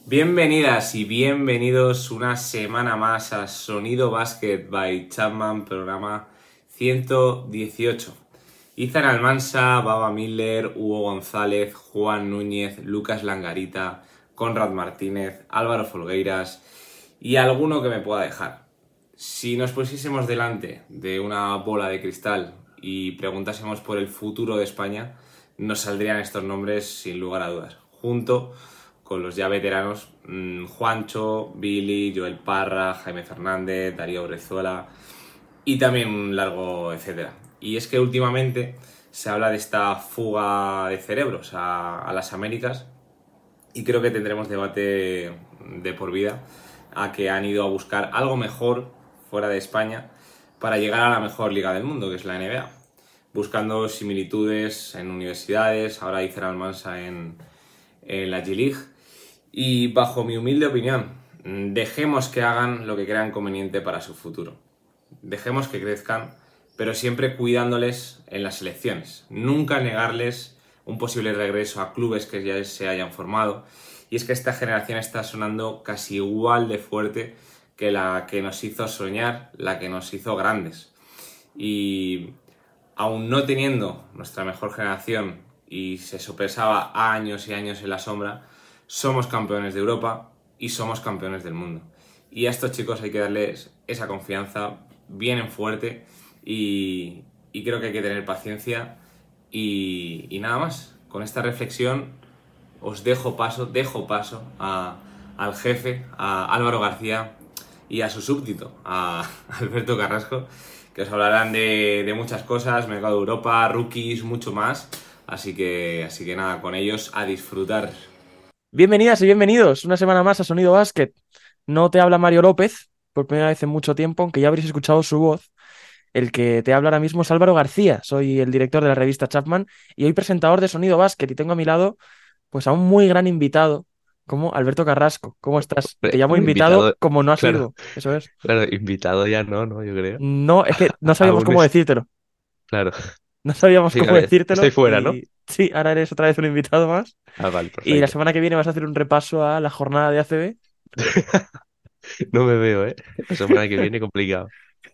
Bienvenidas y bienvenidos una semana más a Sonido Basket by Chapman, programa 118. Izan Almansa, Baba Miller, Hugo González, Juan Núñez, Lucas Langarita, Conrad Martínez, Álvaro Folgueiras y alguno que me pueda dejar. Si nos pusiésemos delante de una bola de cristal y preguntásemos por el futuro de España, nos saldrían estos nombres sin lugar a dudas, junto con los ya veteranos Juancho, Billy, Joel Parra, Jaime Fernández, Darío Brezuela y también un largo etcétera. Y es que últimamente se habla de esta fuga de cerebros a las Américas y creo que tendremos debate de por vida a que han ido a buscar algo mejor fuera de España para llegar a la mejor liga del mundo, que es la NBA, buscando similitudes en universidades. Ahora hice Almansa en la G-League. Y bajo mi humilde opinión, dejemos que hagan lo que crean conveniente para su futuro. Dejemos que crezcan, pero siempre cuidándoles en las selecciones. Nunca negarles un posible regreso a clubes que ya se hayan formado. Y es que esta generación está sonando casi igual de fuerte que la que nos hizo soñar, la que nos hizo grandes. Y aún no teniendo nuestra mejor generación y se sopesaba años y años en la sombra, somos campeones de Europa y somos campeones del mundo. Y a estos chicos hay que darles esa confianza, vienen fuerte y creo que hay que tener paciencia y nada más. Con esta reflexión os dejo paso al jefe, a Álvaro García y a su súbdito, a Alberto Carrasco, que os hablarán de muchas cosas, mercado de Europa, rookies, mucho más. Así que nada, con ellos a disfrutar. Bienvenidas y bienvenidos una semana más a Sonido Basket. No te habla Mario López, por primera vez en mucho tiempo, aunque ya habréis escuchado su voz. El que te habla ahora mismo es Álvaro García, soy el director de la revista Chapman y hoy presentador de Sonido Basket y tengo a mi lado pues a un muy gran invitado como Alberto Carrasco. ¿Cómo estás? Te llamo invitado Invitado, como no has claro, sido, eso es. claro, invitado ya no, yo creo. No, es que no sabíamos Aún cómo es, decírtelo. claro. No sabíamos Sí, a cómo ver, estoy decírtelo fuera, ¿no? y sí, ahora eres otra vez un invitado más. Ah, vale, Y la perfecto. semana que viene vas a hacer un repaso a la jornada de ACB. No me veo, ¿eh? La semana que viene complicado.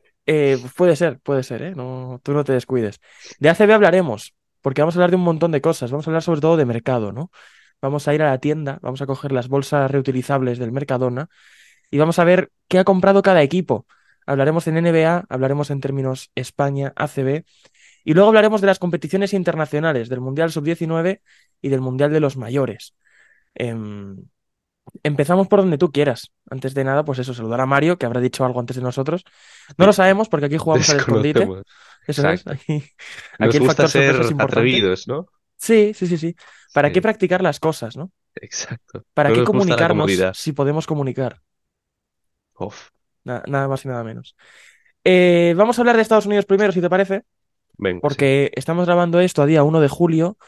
Puede ser, ¿eh? No, tú no te descuides. De ACB hablaremos, porque vamos a hablar de un montón de cosas. Vamos a hablar sobre todo de mercado, ¿no? Vamos a ir a la tienda, vamos a coger las bolsas reutilizables del Mercadona y vamos a ver qué ha comprado cada equipo. Hablaremos en NBA, hablaremos en términos España, ACB, y luego hablaremos de las competiciones internacionales, del Mundial Sub-19 y del Mundial de los Mayores. Em, Empezamos por donde tú quieras. Antes de nada, pues eso, saludar a Mario, que habrá dicho algo antes de nosotros. No lo Sí, sabemos porque aquí jugamos al escondite. desconocemos. Eso es, Exacto. aquí, aquí Nos el gusta factor sorpresa es ser importante. atrevidos, ¿no? Sí, sí, sí, sí. ¿Para qué Sí, practicar las cosas, no? exacto. ¿Para No qué nos gusta la comunicarnos comodidad. si podemos comunicar? Uf, Nada más y nada menos. Vamos a hablar de Estados Unidos primero, si te parece, venga, sí. porque estamos grabando esto a día 1 de julio,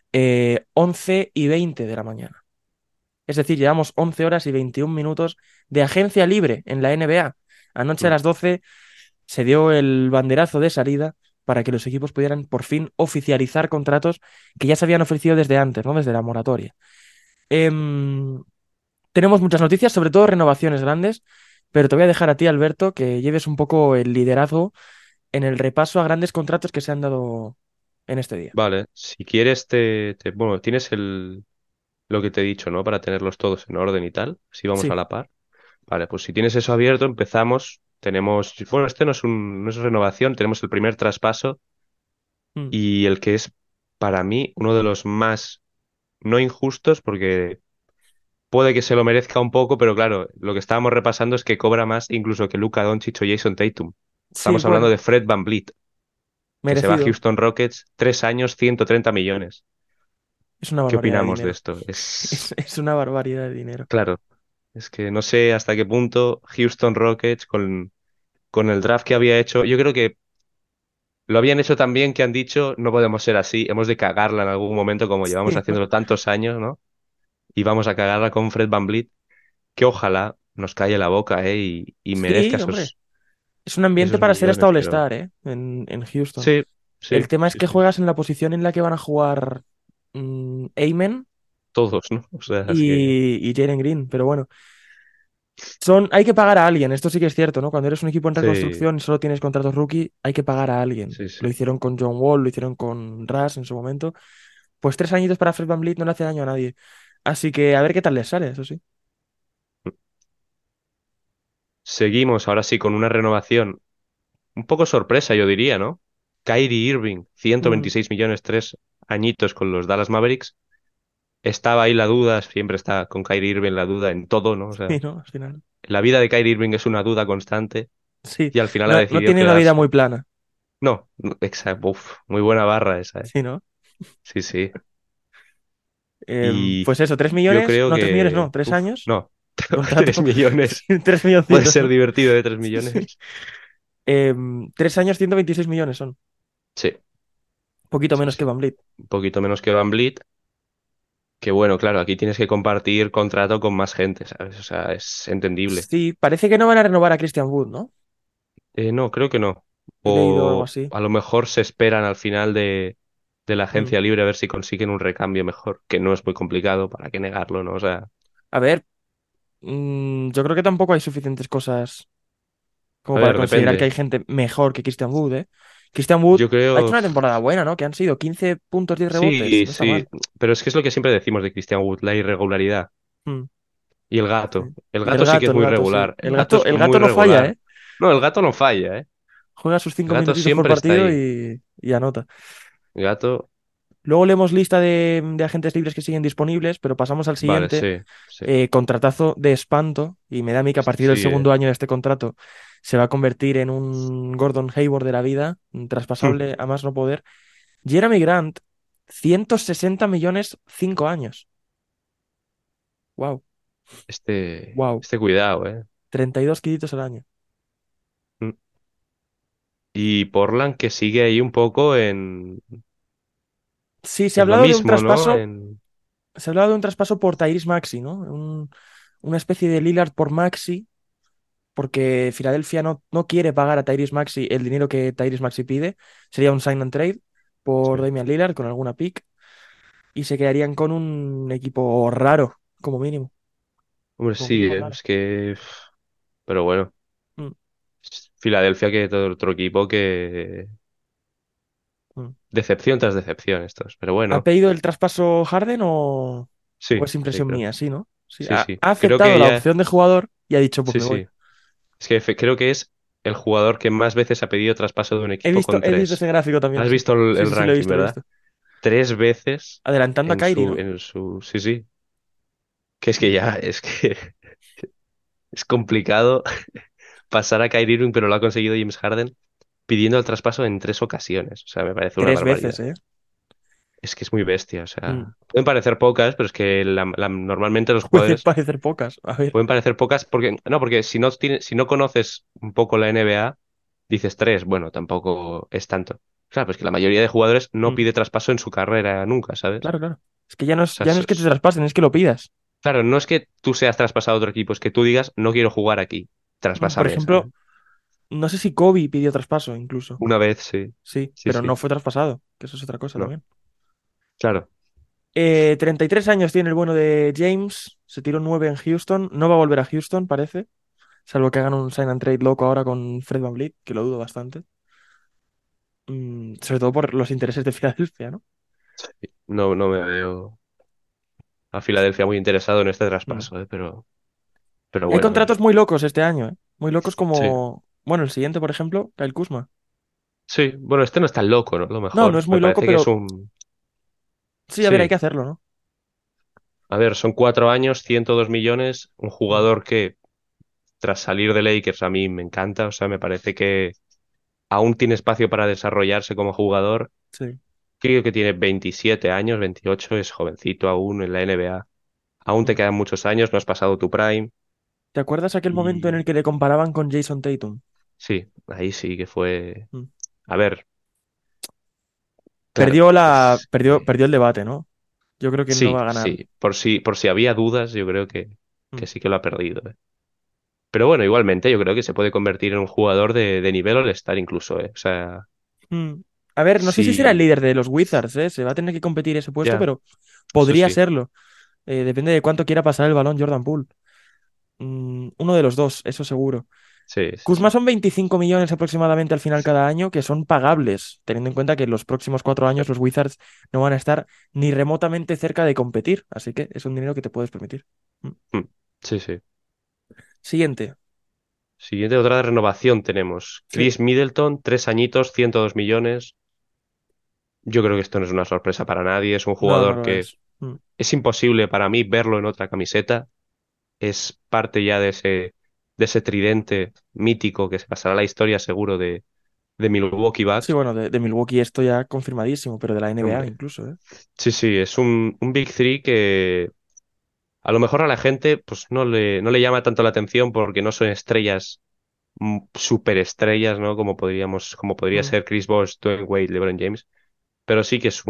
11:20 de la mañana. Es decir, llevamos 11 horas y 21 minutos de agencia libre en la NBA. Anoche a Mm. las 12 se dio el banderazo de salida para que los equipos pudieran por fin oficializar contratos que ya se habían ofrecido desde antes, ¿no? Desde la moratoria. Em, Tenemos muchas noticias, sobre todo renovaciones grandes, pero te voy a dejar a ti, Alberto, que lleves un poco el liderazgo en el repaso a grandes contratos que se han dado en este día. Vale, si quieres bueno, tienes lo que te he dicho, ¿no? Para tenerlos todos en orden y tal. Así vamos a Sí. la par. Vale, pues si tienes eso abierto, empezamos. Tenemos, bueno, este no es renovación, tenemos el primer traspaso Mm. y el que es para mí uno de los más no injustos, porque puede que se lo merezca un poco, pero claro, lo que estábamos repasando es que cobra más incluso que Luka Doncic o Jason Tatum. Sí, Estamos hablando bueno, de Fred VanVleet, que se va a merecido. Houston Rockets, 3 años, 130 millones. Es una ¿Qué barbaridad de opinamos de dinero. esto? Es una barbaridad de dinero. Claro, es que no sé hasta qué punto Houston Rockets con el draft que había hecho, yo creo que lo habían hecho tan bien que han dicho, no podemos ser así, hemos de cagarla en algún momento como llevamos Sí, ¿no? haciéndolo tantos años, ¿no? Y vamos a cagarla con Fred VanVleet, que ojalá nos calle la boca, y merezca Sí, hombre. Es un ambiente esos para ser hasta millones, pero All-Star, ¿eh? En Houston. sí, El sí, tema es sí, que sí. juegas en la posición en la que van a jugar Amen. todos, ¿no? O sea, es que y Jalen Green, pero bueno. Hay que pagar a alguien, esto sí que es cierto, ¿no? Cuando eres un equipo en sí, reconstrucción y solo tienes contratos rookie, hay que pagar a alguien. sí, sí. Lo hicieron con John Wall, lo hicieron con Russ en su momento. Pues 3 añitos para Fred VanVleet no le hace daño a nadie. Así que a ver qué tal les sale, eso sí. Seguimos ahora sí con una renovación un poco sorpresa, yo diría, ¿no? Kyrie Irving, Mm, 126 millones, 3 añitos con los Dallas Mavericks. Estaba ahí la duda, siempre está con Kyrie Irving la duda en todo, ¿no? O sí, sea, ¿no? Al final. la vida de Kyrie Irving es una duda constante Sí, y al final ha no, no decidido tiene una vida quedarse. muy plana, No, exacto, muy buena barra esa, ¿eh? sí, ¿no? Sí, sí. Y Pues eso, 3 yo millones, creo no, 3 millones no, que, 3 años no, de contrato, 3 millones. 3 Puede milloncitos, ser ¿no? divertido de 3 Sí. millones. 3 años, 126 millones son, Sí, poquito sí, menos que sí. Van Vliet. Un poquito menos que Van Vliet. Que bueno, claro, aquí tienes que compartir contrato con más gente, ¿sabes? O sea, es entendible. Sí, parece que no van a renovar a Christian Wood, ¿no? No, creo que no. He leído algo O así. a lo mejor se esperan al final de la Mm. agencia libre a ver si consiguen un recambio mejor, que no es muy complicado, ¿para qué negarlo, no? O sea, A ver, yo creo que tampoco hay suficientes cosas como a para ver, considerar que hay depende. gente mejor que Christian Wood, ¿eh? Christian Wood Yo ha hecho creo, una temporada buena, ¿no? Que han sido 15 puntos, 10 rebotes, sí, no está sí, mal. pero es que es lo que siempre decimos de Christian Wood, la irregularidad. Mm, Y el sí. gato. El Y gato sí que es el muy gato, sí. regular. El gato es El muy gato no falla, regular. ¿eh? No, el gato no falla, ¿eh? Juega sus El cinco gato minutitos por siempre está partido ahí. y anota. El gato, Luego leemos lista de agentes libres que siguen disponibles, pero pasamos al vale, siguiente. sí, sí. Contratazo de espanto, y me da a mí que a Este partir del sí, segundo año de este contrato se va a convertir en un Gordon Hayward de la vida, un traspasable a más no poder. Jeremy Grant, 160 millones, 5 años. Wow, wow. Este cuidado, ¿eh? 32 kilitos al año. Mm. Y Portland que sigue ahí un poco Sí, se ha en lo hablado de un mismo, ¿no? traspaso, se ha hablado de un traspaso por Tyrese Maxey, ¿no? Una especie de Lillard por Maxey, porque Filadelfia no quiere pagar a Tyrese Maxey el dinero que Tyrese Maxey pide. Sería un sign and trade por Sí. Damian Lillard con alguna pick y se quedarían con un equipo raro, como mínimo. Hombre, Como sí, mínimo ¿eh? raro. Es que... Pero bueno, Mm, Filadelfia que todo otro equipo que... mm. Decepción tras decepción estos. Pero ¿Ha bueno, pedido el traspaso Harden o sí, es sí, impresión creo. mía? Sí, ¿no? Sí, Sí, ha sí. Creo aceptado que la ya... opción de jugador y ha dicho, pues Sí, me voy. sí. Es que creo que es el jugador que más veces ha pedido traspaso de un equipo con He visto ese 3. gráfico también, ¿Has sí. visto Sí, el sí, sí, lo he ranking, visto, lo he verdad? visto. 3 veces Adelantando a Kyrie, ¿no? en su... Sí, sí. Que es que ya... Es que es complicado pasar a Kyrie Irving, pero lo ha conseguido James Harden pidiendo el traspaso en 3 ocasiones. O sea, me parece una 3 veces, barbaridad. ¿eh? Es que es muy bestia. O Mm. sea, pueden parecer pocas, pero es que normalmente los Pueden jugadores parecer pocas. A ver. pueden parecer pocas porque, no, porque si no conoces un poco la NBA, dices 3, bueno, tampoco es tanto. Claro, pues que la mayoría de jugadores no Mm. pide traspaso en su carrera nunca, ¿sabes? Claro, claro. Es que ya no O es, sea, ya no es que te traspasen, es que lo pidas. claro, no es que tú seas traspasado a otro equipo, es que tú digas, no quiero jugar aquí, Por traspásame, ¿sabes? ejemplo, no sé si Kobe pidió traspaso incluso. Una vez, sí, Sí, sí, pero no sí, fue traspasado, que eso es otra cosa no, también. claro. 33 años tiene el bueno de James, se tiró 9 en Houston, no va a volver a Houston, parece, salvo que hagan un sign and trade loco ahora con Fred VanVleet, que lo dudo bastante. Sobre todo por los intereses de Filadelfia, ¿no? No, no me veo a Filadelfia muy interesado en este Mm. traspaso, pero Hay bueno, a ver. contratos muy locos este año, ¿eh? Muy locos Sí, como, bueno, el siguiente, por ejemplo, Kyle Kuzma. sí, bueno, este no es tan loco, ¿no? A lo No, no mejor. es muy Me loco, parece que es pero un. sí, a ver, hay que Sí, hacerlo, ¿no? a ver, son 4 años, 102 millones, un Mm. jugador que tras salir de Lakers a mí me encanta, o sea, me parece que aún tiene espacio para desarrollarse como jugador. Sí. Creo que tiene 27 años, 28, es jovencito aún en la NBA. Aún te Mm. quedan muchos años, no has pasado tu prime. ¿Te acuerdas aquel momento en el Y que le comparaban con Jason Tatum? sí, ahí sí que fue. Mm. A ver, claro, es que. Perdió el debate, ¿no? Yo creo que no va Sí, a ganar. sí. Por si había dudas, yo creo que Mm. sí que lo ha perdido. Pero bueno, igualmente, yo creo que se puede convertir en un jugador de nivel All-Star incluso, ¿eh? O sea, Mm. A ver, no sé si será el sí, líder de los Wizards, ¿eh? Se va a tener que competir ese puesto, ya, pero eso podría sí. serlo. Depende de cuánto quiera pasar el balón Jordan Poole. Uno de los dos, eso seguro. Sí, sí, Kuzma sí. son 25 millones aproximadamente al final cada año, que son pagables, teniendo en cuenta que en los próximos 4 años los Wizards no van a estar ni remotamente cerca de competir, así que es un dinero que te puedes permitir. Mm. Mm, sí, sí. Siguiente. Siguiente, otra renovación tenemos. Sí. Chris Middleton, 3 añitos, 102 millones. Yo creo que esto no es una sorpresa para nadie. Es un No, no jugador lo que es. es imposible para mí verlo en otra camiseta. Es parte ya de ese tridente mítico que se pasará a la historia seguro de Milwaukee Sí, Bucks. bueno, de Milwaukee esto ya confirmadísimo, pero de la NBA Hombre, incluso, ¿eh? sí, sí, es un Big Three que a lo mejor a la gente pues no le llama tanto la atención porque no son estrellas, superestrellas, ¿no? Como podría Mm. ser Chris Bosh, Dwayne Wade, LeBron James, pero sí que es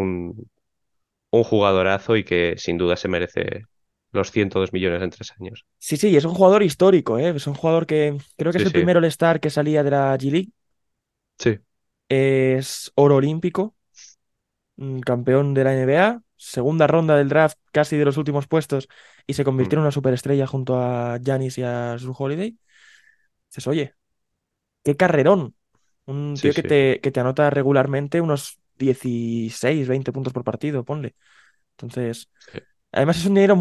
un jugadorazo y que sin duda se merece los 102 millones en 3 años. Sí, sí, es un jugador histórico, ¿eh? Es un jugador que creo que es Sí, el sí, primer All-Star que salía de la G-League. sí. Es oro olímpico, campeón de la NBA, segunda ronda del draft casi de los últimos puestos y se Mm, convirtió en una superestrella junto a Giannis y a Jrue Holiday. Dices, oye, qué carrerón. Un sí, tío sí, que te anota regularmente unos 16, 20 puntos por partido, ponle. Entonces, sí. además es un dinero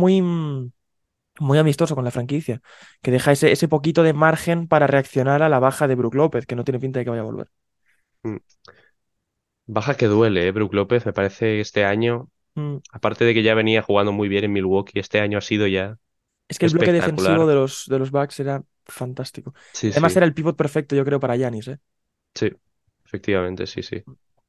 muy amistoso con la franquicia, que deja ese poquito de margen para reaccionar a la baja de Brook López, que no tiene pinta de que vaya a volver. Mm. Baja que duele, Brook López. Me parece este año, Mm. aparte de que ya venía jugando muy bien en Milwaukee, este año ha sido ya Es que el bloque defensivo espectacular. de los Bucks era fantástico. Y Sí, además sí, era el pivot perfecto, yo creo, para Giannis, ¿eh? sí, efectivamente, sí, sí.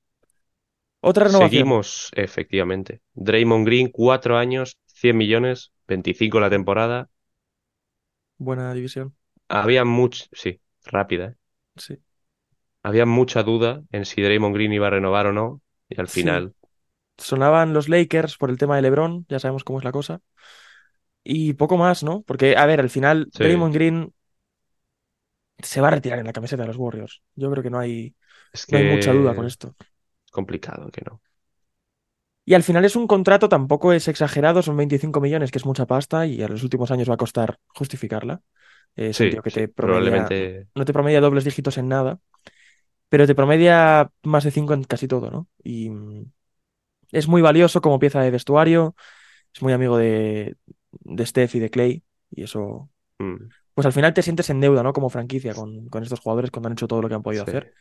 Otra renovación. Seguimos, efectivamente. Draymond Green, 4 años, 100 millones, 25 la Mm. temporada. Buena división. Había mucho, sí, rápida, ¿eh? Sí. Había mucha duda en si Draymond Green iba a renovar o no. Y al Sí. final, Sonaban los Lakers por el tema de LeBron, ya sabemos cómo es la cosa. Y poco más, ¿no? Porque, a ver, al final sí, Draymond Green se va a retirar en la camiseta de los Warriors. Yo creo que es no hay mucha duda con que esto. es complicado que no. Y al final es un contrato, tampoco es exagerado, son 25 millones, que es mucha pasta, y a los últimos años va a costar justificarla. Es un Sí, tío que sí, te promedia, probablemente, no te promedia dobles dígitos en nada, pero te promedia más de 5 en casi todo, ¿no? Y es muy valioso como pieza de vestuario, es muy amigo de Steph y de Clay, y eso, mm, pues al final te sientes en deuda, ¿no? Como franquicia con estos jugadores cuando han hecho todo lo que han podido sí, hacer.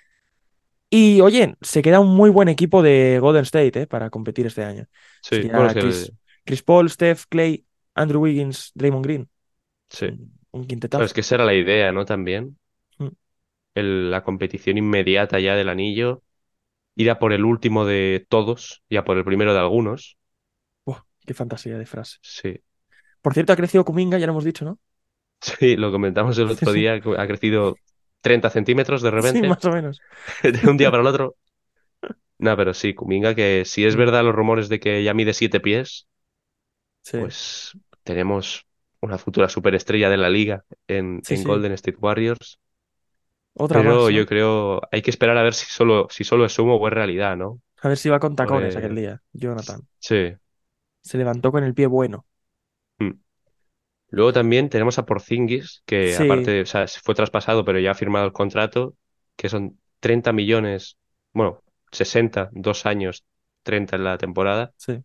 Y oye, se queda un muy buen equipo de Golden State, para competir este año. sí. Bueno, es Sería que Chris Paul, Steph, Clay, Andrew Wiggins, Draymond Green. Es sí. un Claro, es quintetazo. que esa era la idea, ¿no? También. Mm. La competición inmediata ya del anillo, ir a por el último de todos y a por el primero de algunos. Buah, qué fantasía de frase. Sí, Por cierto, ha crecido Kuminga, ya lo hemos dicho, ¿no? sí, lo comentamos el Sí, otro sí. día, que ha crecido 30 centímetros de Sí, repente, más o menos. de un día para el otro. No, pero sí, Kuminga, que si es Mm. verdad los rumores de que ya mide 7 pies, Sí, pues tenemos una futura superestrella de la liga sí, en sí. Golden State Warriors. Otra Pero más, yo ¿no? creo, hay que esperar a ver si solo es humo o es realidad, ¿no? A ver si va con tacones aquel Porque, día, Jonathan. sí. Se levantó con el pie bueno. Mm. Luego también tenemos a Porzingis, que Sí, aparte, o sea, fue traspasado, pero ya ha firmado el contrato, que son 30 millones, bueno, 60, 2 años, 30 en la temporada, sí.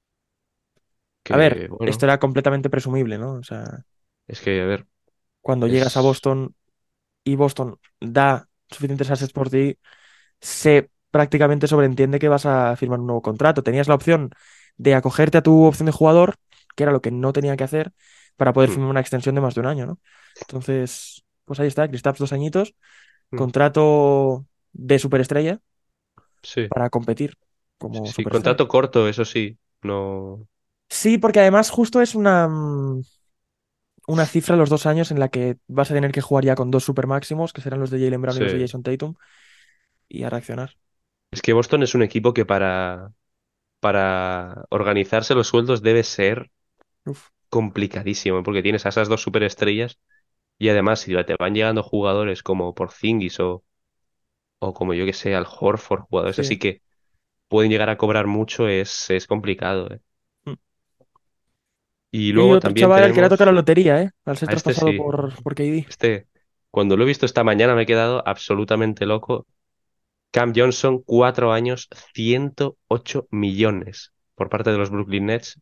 A ver, que esto bueno, era completamente presumible, ¿no? O sea, es que, a ver, cuando llegas a es... Boston y Boston da suficientes assets por ti, se prácticamente sobreentiende que vas a firmar un nuevo contrato. Tenías la opción de acogerte a tu opción de jugador, que era lo que no tenía que hacer, para poder mm, firmar una extensión de más de un año, ¿no? Entonces, pues ahí está, Kristaps 2 añitos, mm, contrato de superestrella sí, para competir sí, como sí, superestrella. contrato corto, eso sí, no, Sí, porque además justo es una cifra los 2 años en la que vas a tener que jugar ya con dos super máximos, que serán los de Jaylen Brown y sí. los de Jason Tatum, y a reaccionar. Es que Boston es un equipo que para organizarse los sueldos debe ser Uf, complicadísimo, porque tienes a esas dos superestrellas y además si te van llegando jugadores como Porzingis o como yo que sé, Al Horford, jugadores sí. así que pueden llegar a cobrar mucho, es complicado, ¿eh? Mm. Y Y hay luego otro también chaval al que le ha tocado la tenemos lotería, ¿eh? Al ser a este traspasado sí, por KD. este, cuando lo he visto esta mañana me he quedado absolutamente loco. Cam Johnson, 4 años, 108 millones por parte de los Brooklyn Nets.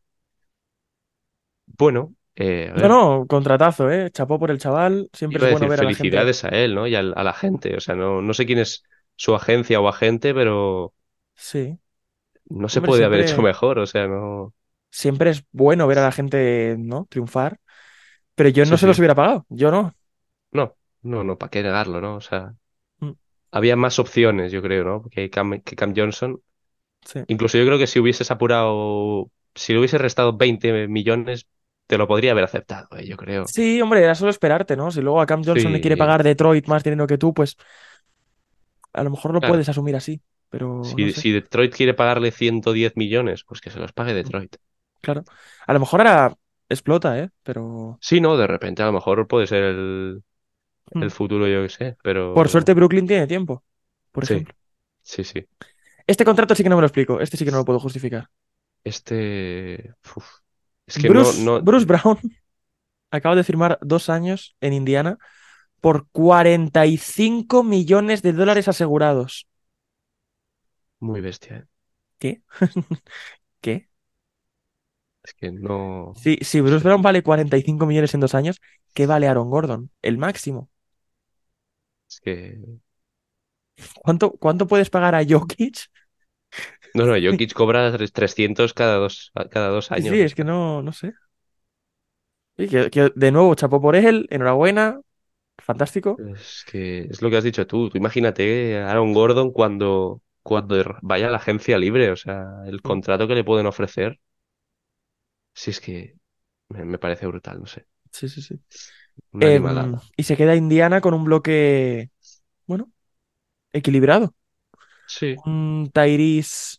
Bueno, a No, ver, no, contratazo, ¿eh? Chapó por el chaval. Siempre es iba a bueno decir ver a la gente. felicidades a él, ¿no? Y a la gente. O sea, no sé quién es su agencia o agente, pero Sí. no se Hombre, puede haber hecho siempre, mejor. O sea, no. siempre es bueno ver a la gente, ¿no? Triunfar. Pero yo no Sí, se los sí. hubiera pagado. Yo no. No, no, ¿para qué negarlo, no? O sea, Mm, había más opciones, yo creo, ¿no? Que Cam Johnson. sí. Incluso yo creo que si hubieses apurado, si le hubieses restado 20 millones, te lo podría haber aceptado, yo creo. Sí, hombre, era solo esperarte, ¿no? Si luego a Cam Johnson le quiere Sí, pagar Detroit más dinero que tú, pues a lo mejor lo claro. puedes asumir así. Pero no sé. Si Detroit quiere pagarle 110 millones, pues que se los pague Mm, Detroit. claro. A lo mejor ahora explota, ¿eh? Pero Sí, no, de repente a lo mejor puede ser mm, el futuro, yo qué sé, por suerte pero Brooklyn tiene tiempo, por sí, ejemplo. sí, sí. Este contrato sí que no me lo explico. Este sí que no lo puedo justificar. Uf, es que no, Bruce Brown acaba de firmar 2 años en Indiana por 45 millones de dólares asegurados. muy bestia, ¿eh? ¿Qué? ¿Qué? Es que no, Si no Bruce sé. Brown vale 45 millones en 2 años, ¿qué vale Aaron Gordon? El máximo. Es que, ¿Cuánto puedes pagar a Jokic? no, Jokic cobra 300 cada dos Sí, años, sí, o es que sea. no sé. Y que de nuevo, chapó por él, enhorabuena, fantástico. Es que es lo que has dicho tú. Tú imagínate a Aaron Gordon cuando vaya a la agencia libre, o sea, el Mm, contrato que le pueden ofrecer. Si es que me parece brutal, no sé. sí, sí, sí. Una animalada. Y se queda Indiana con un bloque, bueno, equilibrado. Sí, Un Tyrese,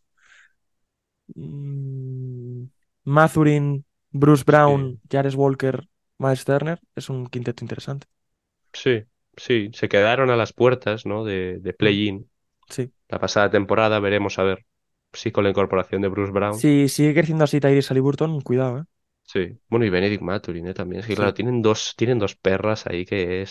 mm, Mathurin, Bruce Brown, sí, Jarvis Walker, Miles Turner. Es un quinteto interesante. sí, sí. Se quedaron a las puertas, ¿no? De Mm, play-in. sí. La pasada temporada veremos a ver si con la incorporación de Bruce Brown. Si sigue creciendo así Tyrese Haliburton, cuidado, ¿eh? Sí. Bueno, y Benedict Mathurin, también. Es que, claro, Sí. tienen dos perras ahí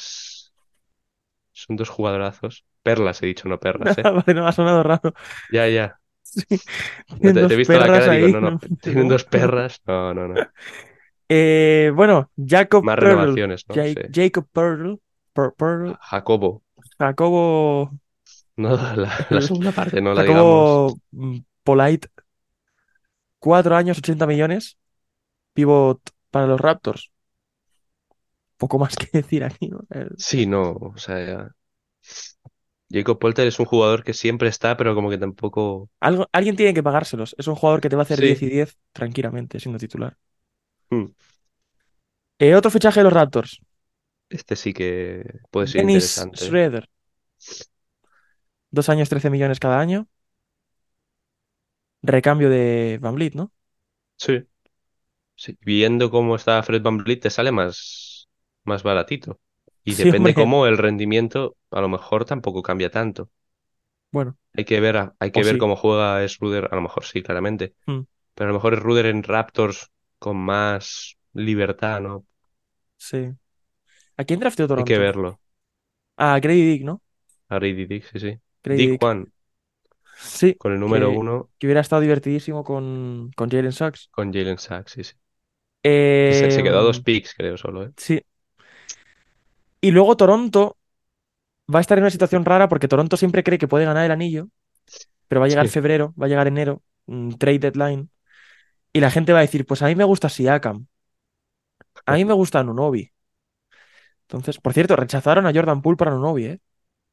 son dos jugadorazos. Perlas, he dicho, no perras, ¿eh? Vale, no, ha sonado raro. Ya, ya. Sí. No, Tienen te he dos visto la perras cara, digo, ahí. no, no, ¿No? tienen ¿Cómo? dos perras. No, no, no. Bueno, Jacob Más Pearl. renovaciones, ¿no? Sí. Jacob Pearl. Pearl. Jacobo. Jacobo. No, la segunda parte no la digamos. Jacobo Polite. 4 años, 80 millones. Pivot para los Raptors. Poco más que decir aquí, ¿no? Sí, no, o sea, Jacob Polter es un jugador que siempre está, pero como que tampoco. Alguien tiene que pagárselos. Es un jugador que te va a hacer 10 Sí. y 10 tranquilamente, siendo titular. Mm. Otro fichaje de los Raptors. Este sí que puede ser Dennis interesante. Schroeder. 2 años, 13 millones cada año. Recambio de Van Vliet, ¿no? Sí. Sí. Viendo cómo está Fred VanVleet te sale más baratito. Y Sí, depende hombre. cómo el rendimiento, a lo mejor tampoco cambia tanto. Bueno, Hay o que ver sí. cómo juega Schroeder, a lo mejor sí, claramente. Mm, Pero a lo mejor Schroeder en Raptors con más libertad, ¿no? sí. ¿A quién drafteó Hay que Toronto? verlo. A Grady Dick, ¿no? A Grady Dick, sí, sí. Grady Dick Dick. Juan, Sí, con el número que, uno, que hubiera estado divertidísimo con Jalen Suggs. con Jalen Sachs, sí, sí. Que se quedó a dos Em, picks, creo, solo, ¿eh? sí. Y luego Toronto va a estar en una situación rara porque Toronto siempre cree que puede ganar el anillo, pero va a llegar Sí. febrero, va a llegar enero, trade deadline, y la gente va a decir, pues a mí me gusta Siakam, a mí me gusta Anunoby. Entonces, por cierto, rechazaron a Jordan Poole para Anunoby, ¿eh?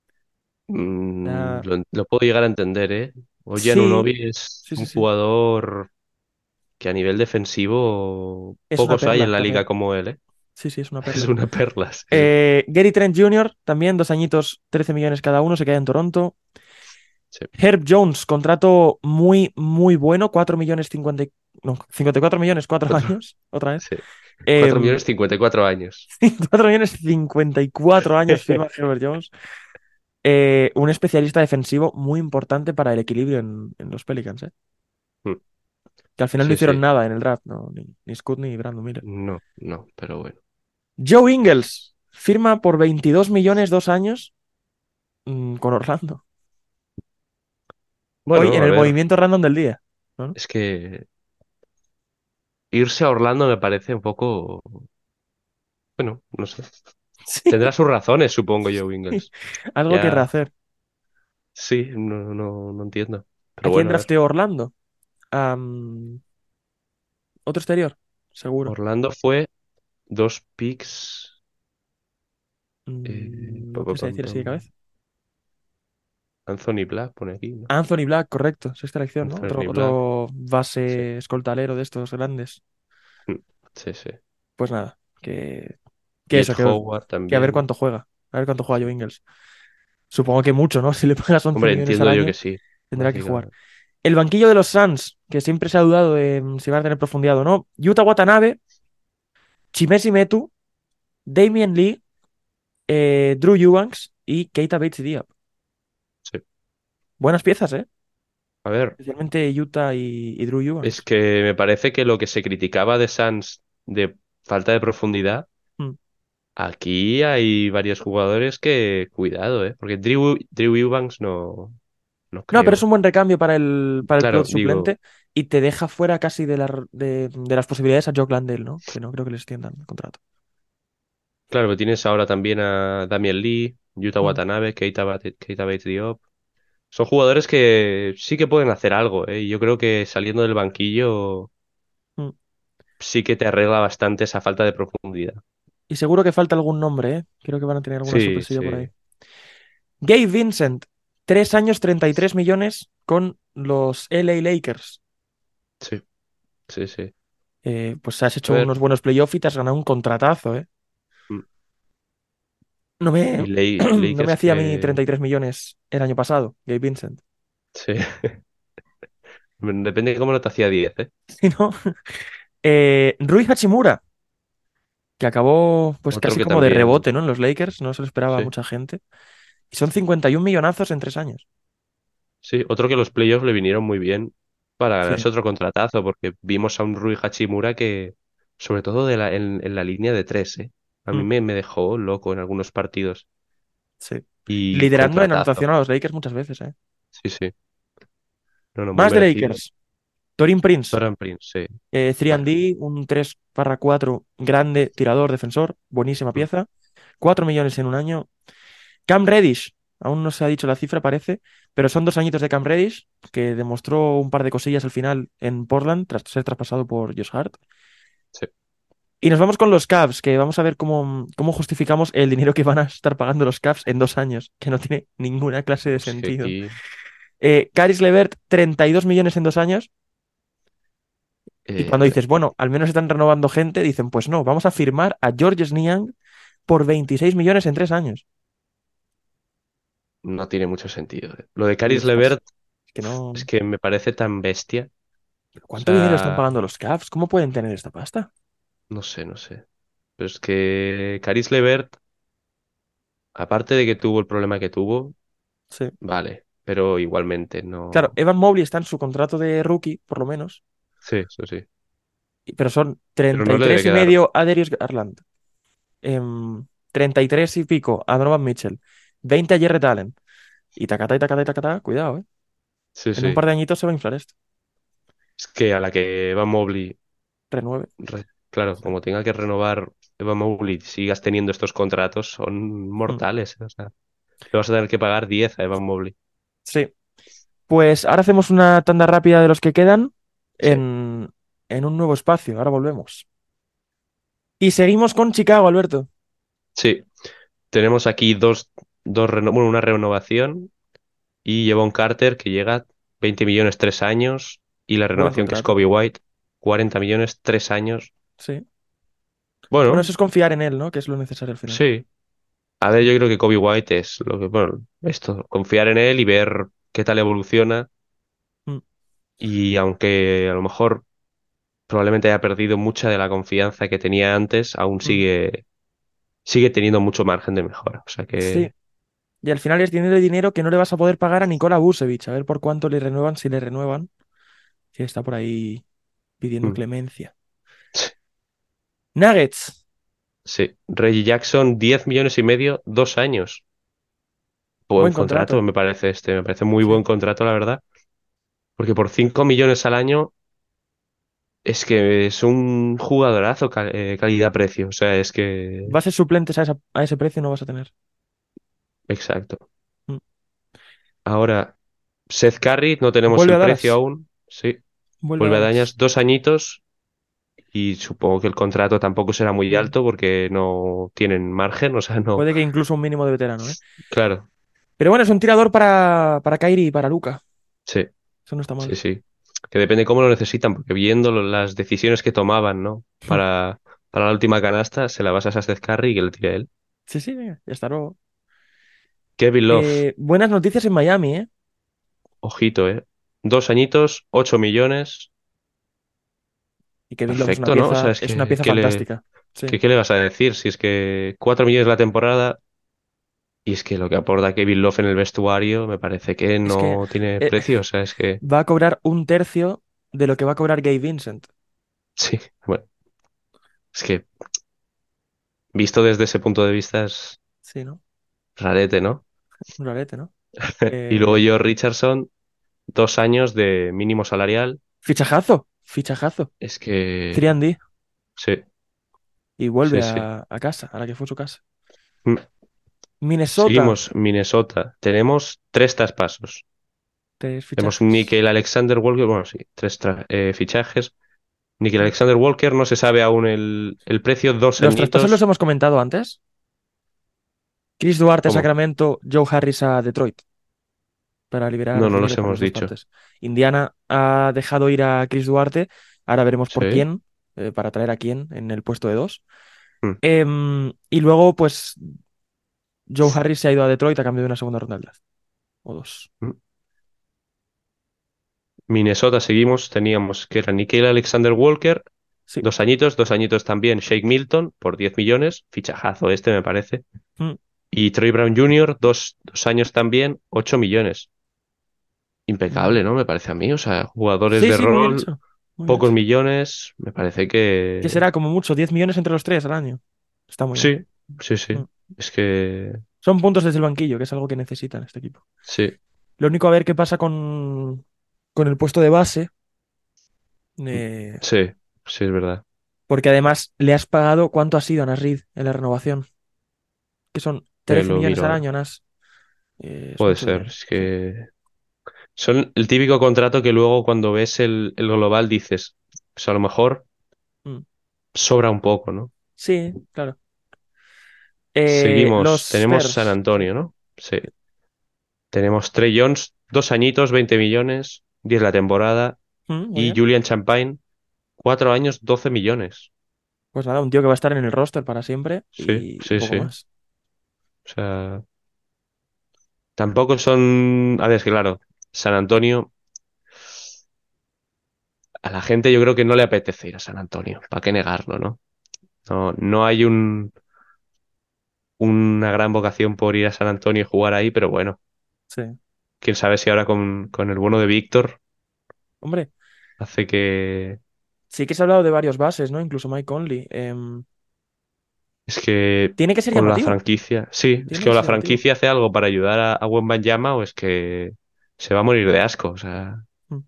Ya- Lo puedo llegar a entender, ¿eh? Oye, Sí, Anunoby es sí, sí, un sí. jugador que a nivel defensivo Es una pocos hay perla en la liga también. como él, ¿eh? Sí, sí, es una Es perla. una perla, sí, sí. Gary Trent Jr., también 2 añitos, 13 millones cada uno, se queda en Toronto. Sí. Herb Jones, contrato muy, muy bueno, 4 millones 50, no, 54 millones, 4 años, otra vez. Sí. 4 Em, millones 54 años. 4 millones 54 años firma Herbert Jones. Un especialista defensivo muy importante para el equilibrio en los Pelicans, ¿eh? Que al final no Sí, hicieron sí. nada en el draft, ¿no? Ni Scott ni Brandon Miller. No, no, pero bueno. Joe Ingles firma por 22 millones 2 años con Orlando. Hoy en Bueno, a el ver, movimiento random del día, ¿no? es que irse a Orlando me parece un poco, bueno, no sé. Tendrá sus razones, supongo yo, Sí, Ingles. algo querrá Ya, hacer. sí, no entiendo. ¿A Pero quién bueno, a ver. drafteó Orlando? Am, otro exterior, seguro. Orlando fue 2 picks. No te sé decir así de cabeza. Anthony Black pone aquí, ¿no? Anthony Black, correcto, sexta elección, ¿no? Otro, Anthony Black, otro sí. base escoltalero de estos grandes. Mm, sí, sí. Pues nada, que Jet eso, Howard que a ver también. cuánto juega. A ver cuánto juega Sí. Joe Ingles. Supongo que mucho, ¿no? Si le pagas 11 Hombre, millones al entiendo yo que año, sí, tendrá que jugar. básicamente. El banquillo de los Suns, que siempre se ha dudado de si van a tener profundidad o no. Yuta Watanabe, Chimezie Metu, Damian Lee, Drew Eubanks y Keita Bates Diop. Sí. Buenas piezas, ¿eh? A ver, Especialmente Utah y Drew es Eubanks. que me parece que lo que se criticaba de Suns de falta de profundidad, Mm. aquí hay varios jugadores que, cuidado, porque Drew Eubanks no No, pero es creo. un buen recambio para el Claro, pivot digo, suplente y te deja fuera casi de las posibilidades a Jock Landale, ¿no? Que no creo que les extiendan el contrato. claro, pero tienes ahora también a Damian Lee, Yuta Mm, Watanabe, Keita Bates Diop. Son jugadores que sí que pueden hacer algo, ¿eh? Y yo creo que saliendo del banquillo mm. sí que te arregla bastante esa falta de profundidad. Y seguro que falta algún nombre, ¿eh? Creo que van a tener alguna Sí, sorpresilla por ahí. sí, Gabe Vincent, 3 años, 33 millones con los LA Lakers. sí, sí, sí. Pues has A hecho ver, unos buenos playoffs y te has ganado un contratazo, ¿eh? mm, No y me, no me Lakers hacía a mí que... 33 millones el año pasado, Gabe Vincent. Sí, depende de cómo no te hacía 10, ¿eh? Si no, Rui Hachimura, que acabó pues Otro casi que como de también, rebote, ¿no? En los Lakers, no se lo esperaba a sí, mucha gente. Y son 51 millonazos en 3 años. sí, otro que los playoffs le vinieron muy bien para Sí. ganarse otro contratazo, porque vimos a un Rui Hachimura que, sobre todo en la línea de tres, a mí Mm, me dejó loco en algunos partidos. sí. Y Liderando en contratazo. anotación a los Lakers muchas veces, ¿eh? Sí, sí. No, muy Más de merecido. Lakers. Torin Prince, Toran Prince, sí. Vale. 3&D, un 3/4 grande, tirador, defensor, buenísima Mm, pieza. 4 millones en un año. Cam Reddish, aún no se ha dicho la cifra, parece, pero son 2 añitos de Cam Reddish, que demostró un par de cosillas al final en Portland tras ser traspasado por Josh Hart. sí. Y nos vamos con los Cavs, que vamos a ver cómo justificamos el dinero que van a estar pagando los Cavs en 2 años, que no tiene ninguna clase de Pues que sentido. aquí, Caris LeVert, 32 millones en 2 años. Y a cuando ver, dices, bueno, al menos están renovando gente, dicen, pues no, vamos a firmar a Georges Niang por 26 millones en 3 años. no tiene mucho sentido. Lo de Y Caris ostras, LeVert es que no. es que me parece tan bestia. O ¿Cuánto dinero están sea, pagando los Cavs? ¿Cómo pueden tener esta pasta? no sé. Pero es que Caris LeVert, aparte de que tuvo el problema que tuvo, Sí. vale, pero igualmente Claro, no. Evan Mobley está en su contrato de rookie, por lo menos, Sí, eso sí. pero son Pero treinta no y le debe tres y quedar. medio a Darius Garland, 33 y pico a Donovan Mitchell, 20 a Jarrett Allen, y tacata y tacata y tacata, cuidado, ¿eh? Sí, En un sí. par de añitos se va a inflar esto. Es que a la que Evan Mobley, Renueve. claro, Sí. como tenga que renovar Evan Mobley, sigas teniendo estos contratos, son Mm, mortales. O sea, le vas a tener que pagar 10 a Evan Mobley. sí. Pues ahora hacemos una tanda rápida de los que quedan Sí, en un nuevo espacio. Ahora volvemos. Y seguimos con Chicago, Alberto. sí. Tenemos aquí bueno, una renovación y Jevon Carter que llega 20 millones 3 años y la Buen renovación que es contrato. Kobe White 40 millones 3 años. Sí. Bueno, Bueno, eso es confiar en él, ¿no? Que es lo necesario al final. sí. A ver, yo creo que Kobe White es lo que, bueno, esto, confiar en él y ver qué tal evoluciona. Mm, Y aunque a lo mejor probablemente haya perdido mucha de la confianza que tenía antes, aún mm. sigue teniendo mucho margen de mejora. O sea Sí. que Y al final es dinero y dinero que no le vas a poder pagar a Nikola Vucevic. A ver por cuánto le renuevan, si le renuevan. Sí, está por ahí. pidiendo Mm. clemencia. Nuggets, Sí, Reggie Jackson, 10 millones y medio, 2 años. Buen buen contrato, contrato. me parece muy Sí. buen contrato, la verdad. Porque por 5 millones al año es que es un jugadorazo calidad-precio. O sea, es que... Bases suplentes a ese precio no vas a tener. Exacto. Mm. Ahora, Seth Curry, no tenemos Vuelve el a precio Dallas. aún. Sí, Vuelve a vuelve a Dañas, Dallas. 2 añitos. Y supongo que el contrato tampoco será muy Mm. alto porque no tienen margen. O sea, no... Puede que incluso un mínimo de veterano, ¿eh? Claro, Pero bueno, es un tirador para Kyrie y para Luka. sí, Eso no está sí, mal. sí. Que depende cómo lo necesitan, porque viendo las decisiones que tomaban, ¿no? Para la última canasta, se la vas a Seth Curry y que le tire él. Sí, sí, venga, ya está luego. Kevin Love, Buenas noticias en Miami, ¿eh? ojito, ¿eh? 2 añitos, 8 millones. Y Kevin Love Perfecto, ¿no? O sea, es una pieza fantástica. Sí. ¿qué le vas a decir? Si es que 4 millones la temporada y es que lo que aporta Kevin Love en el vestuario me parece que Es que no tiene eh, precio. O sea, es que va a cobrar un tercio de lo que va a cobrar Gabe Vincent. sí, bueno, es que visto desde ese punto de vista es Sí, ¿no? rarete, ¿no? Un rarete, ¿no? Y luego Eh, yo, Richardson, 2 años de mínimo salarial. Fichajazo, fichajazo. Es que 3&D. sí, Y sí, vuelve sí. a casa, a la que fue su casa. Mm. Minnesota, Seguimos, Minnesota. Tenemos 3 traspasos. tres Tenemos fichajes. Nickel Alexander Walker, bueno, sí, fichajes. Nickel Mm. Alexander Walker, no se sabe aún el precio, dos Los traspasos los añitos. hemos comentado antes. Chris Duarte a ¿Cómo? Sacramento, Joe Harris a Detroit, para liberar No, no dinero los por hemos las dos dicho. partes. Indiana ha dejado ir a Chris Duarte, ahora veremos por Sí. quién, para traer a quién en el puesto de dos. Mm, Y luego, pues, Joe Harris se ha ido a Detroit a cambio de una segunda ronda del draft. O dos. mm. Minnesota seguimos, teníamos que era Nickel Alexander Walker, Sí. 2 añitos, 2 añitos también Shake Milton por 10 millones, fichajazo este me parece. Mm. Y Troy Brown Jr., dos años también, 8 millones. Vale. Impecable, ¿no? Me parece a mí. O sea, jugadores Sí, de sí, muy bien rol, hecho. Muy bien pocos hecho. millones, me parece ¿Qué que... será? Como mucho, 10 millones entre los tres al año. Está muy bien. Sí, sí, Mm. sí. Es que... Son puntos desde el banquillo, que es algo que necesitan este equipo. Sí, Lo único a ver qué pasa con el puesto de base, eh, sí, sí, es verdad. porque además le has pagado cuánto ha sido a Nas Reed en la renovación, que son Te 13 lo millones miro al ahora. año, Nas. Es Puede mucho ser. dinero. Es Sí. que son el típico contrato que luego cuando ves el global dices, pues a lo mejor Mm. sobra un poco, ¿no? Sí, claro. Seguimos. Los Tenemos San Spurs. Sí, Antonio, ¿no? Sí. sí. Tenemos Trey Jones, 2 añitos, 20 millones, 10 la temporada. Muy Y bien. Julian Champagne, 4 años, 12 millones. Pues nada, un tío que va a estar en el roster para siempre Sí, y sí, poco sí. más. O sea, tampoco son. A ver, es que claro, San Antonio, a la gente yo creo que no le apetece ir a San Antonio. ¿Para qué negarlo, no? No, no hay una gran vocación por ir a San Antonio y jugar ahí, pero bueno, Sí. quién sabe si ahora con el bueno de Víctor Hombre, hace que. sí que se ha hablado de varios bases, ¿no? Incluso Mike Conley. Es que Tiene que ser con la llamativo. franquicia, sí, es Tiene que que o la ser llamativo. franquicia hace algo para ayudar a Wembanyama o es que se va a morir de asco, o sea. Mm.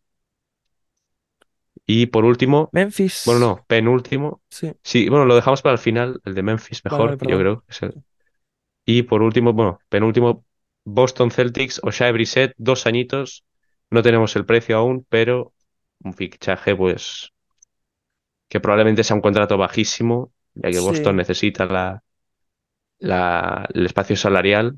Y por último, bueno, Memphis. no, penúltimo. Sí. Sí, bueno, lo dejamos para el final, el de Memphis Vale, mejor, vale, yo perdón. creo. Y por último, bueno, penúltimo, Boston Celtics, Shai Brissett, 2 añitos. No tenemos el precio aún, pero un fichaje, pues, que probablemente sea un contrato bajísimo, ya que Boston Sí. necesita el espacio salarial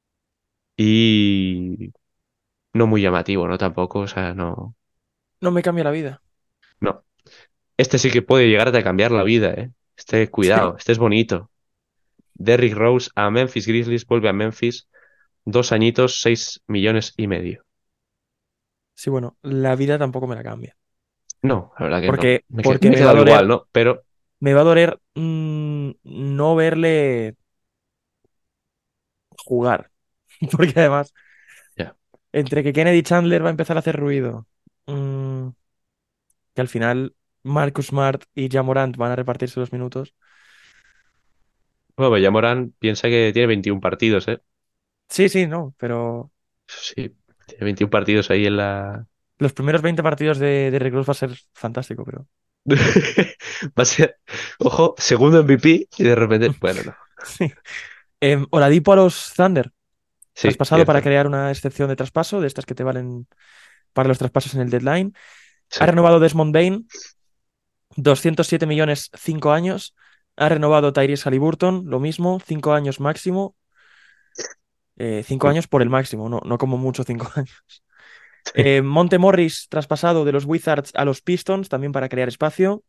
y no muy llamativo, ¿no? Tampoco, o sea, no, No me cambia la vida. no. Este sí que puede llegar a cambiar la vida, ¿eh? Este, Sí. cuidado, este es bonito. Derrick Rose a Memphis Grizzlies, vuelve a Memphis, 2 añitos, 6 millones y medio. Sí, bueno, la vida tampoco me la cambia. No, la verdad que no. Porque Me he quedado igual, ¿no? Pero me va a doler no verle jugar. Porque además, ya, entre que Kennedy Chandler va a empezar a hacer ruido, mm, que al final. Marcus Smart y Ja Morant van a repartirse los minutos. Bueno, pues ya Morán piensa que tiene 21 partidos, ¿eh? Sí, sí, no, pero Sí, tiene 21 partidos ahí en la... los primeros 20 partidos de Derrick Rose va a ser fantástico, pero Va a ser, ojo, segundo MVP y de repente, bueno, no. sí. Oladipo a los Thunder, Sí, traspasado para cierto. crear una excepción de traspaso, de estas que te valen para los traspasos en el deadline. Ha Sí. renovado Desmond Bain, 207 millones, 5 años. Ha renovado Tyrese Haliburton, lo mismo, 5 años máximo. 5 Mm. años por el máximo, no, no como mucho 5 años. Monte Morris, traspasado de los Wizards a los Pistons, también para crear espacio.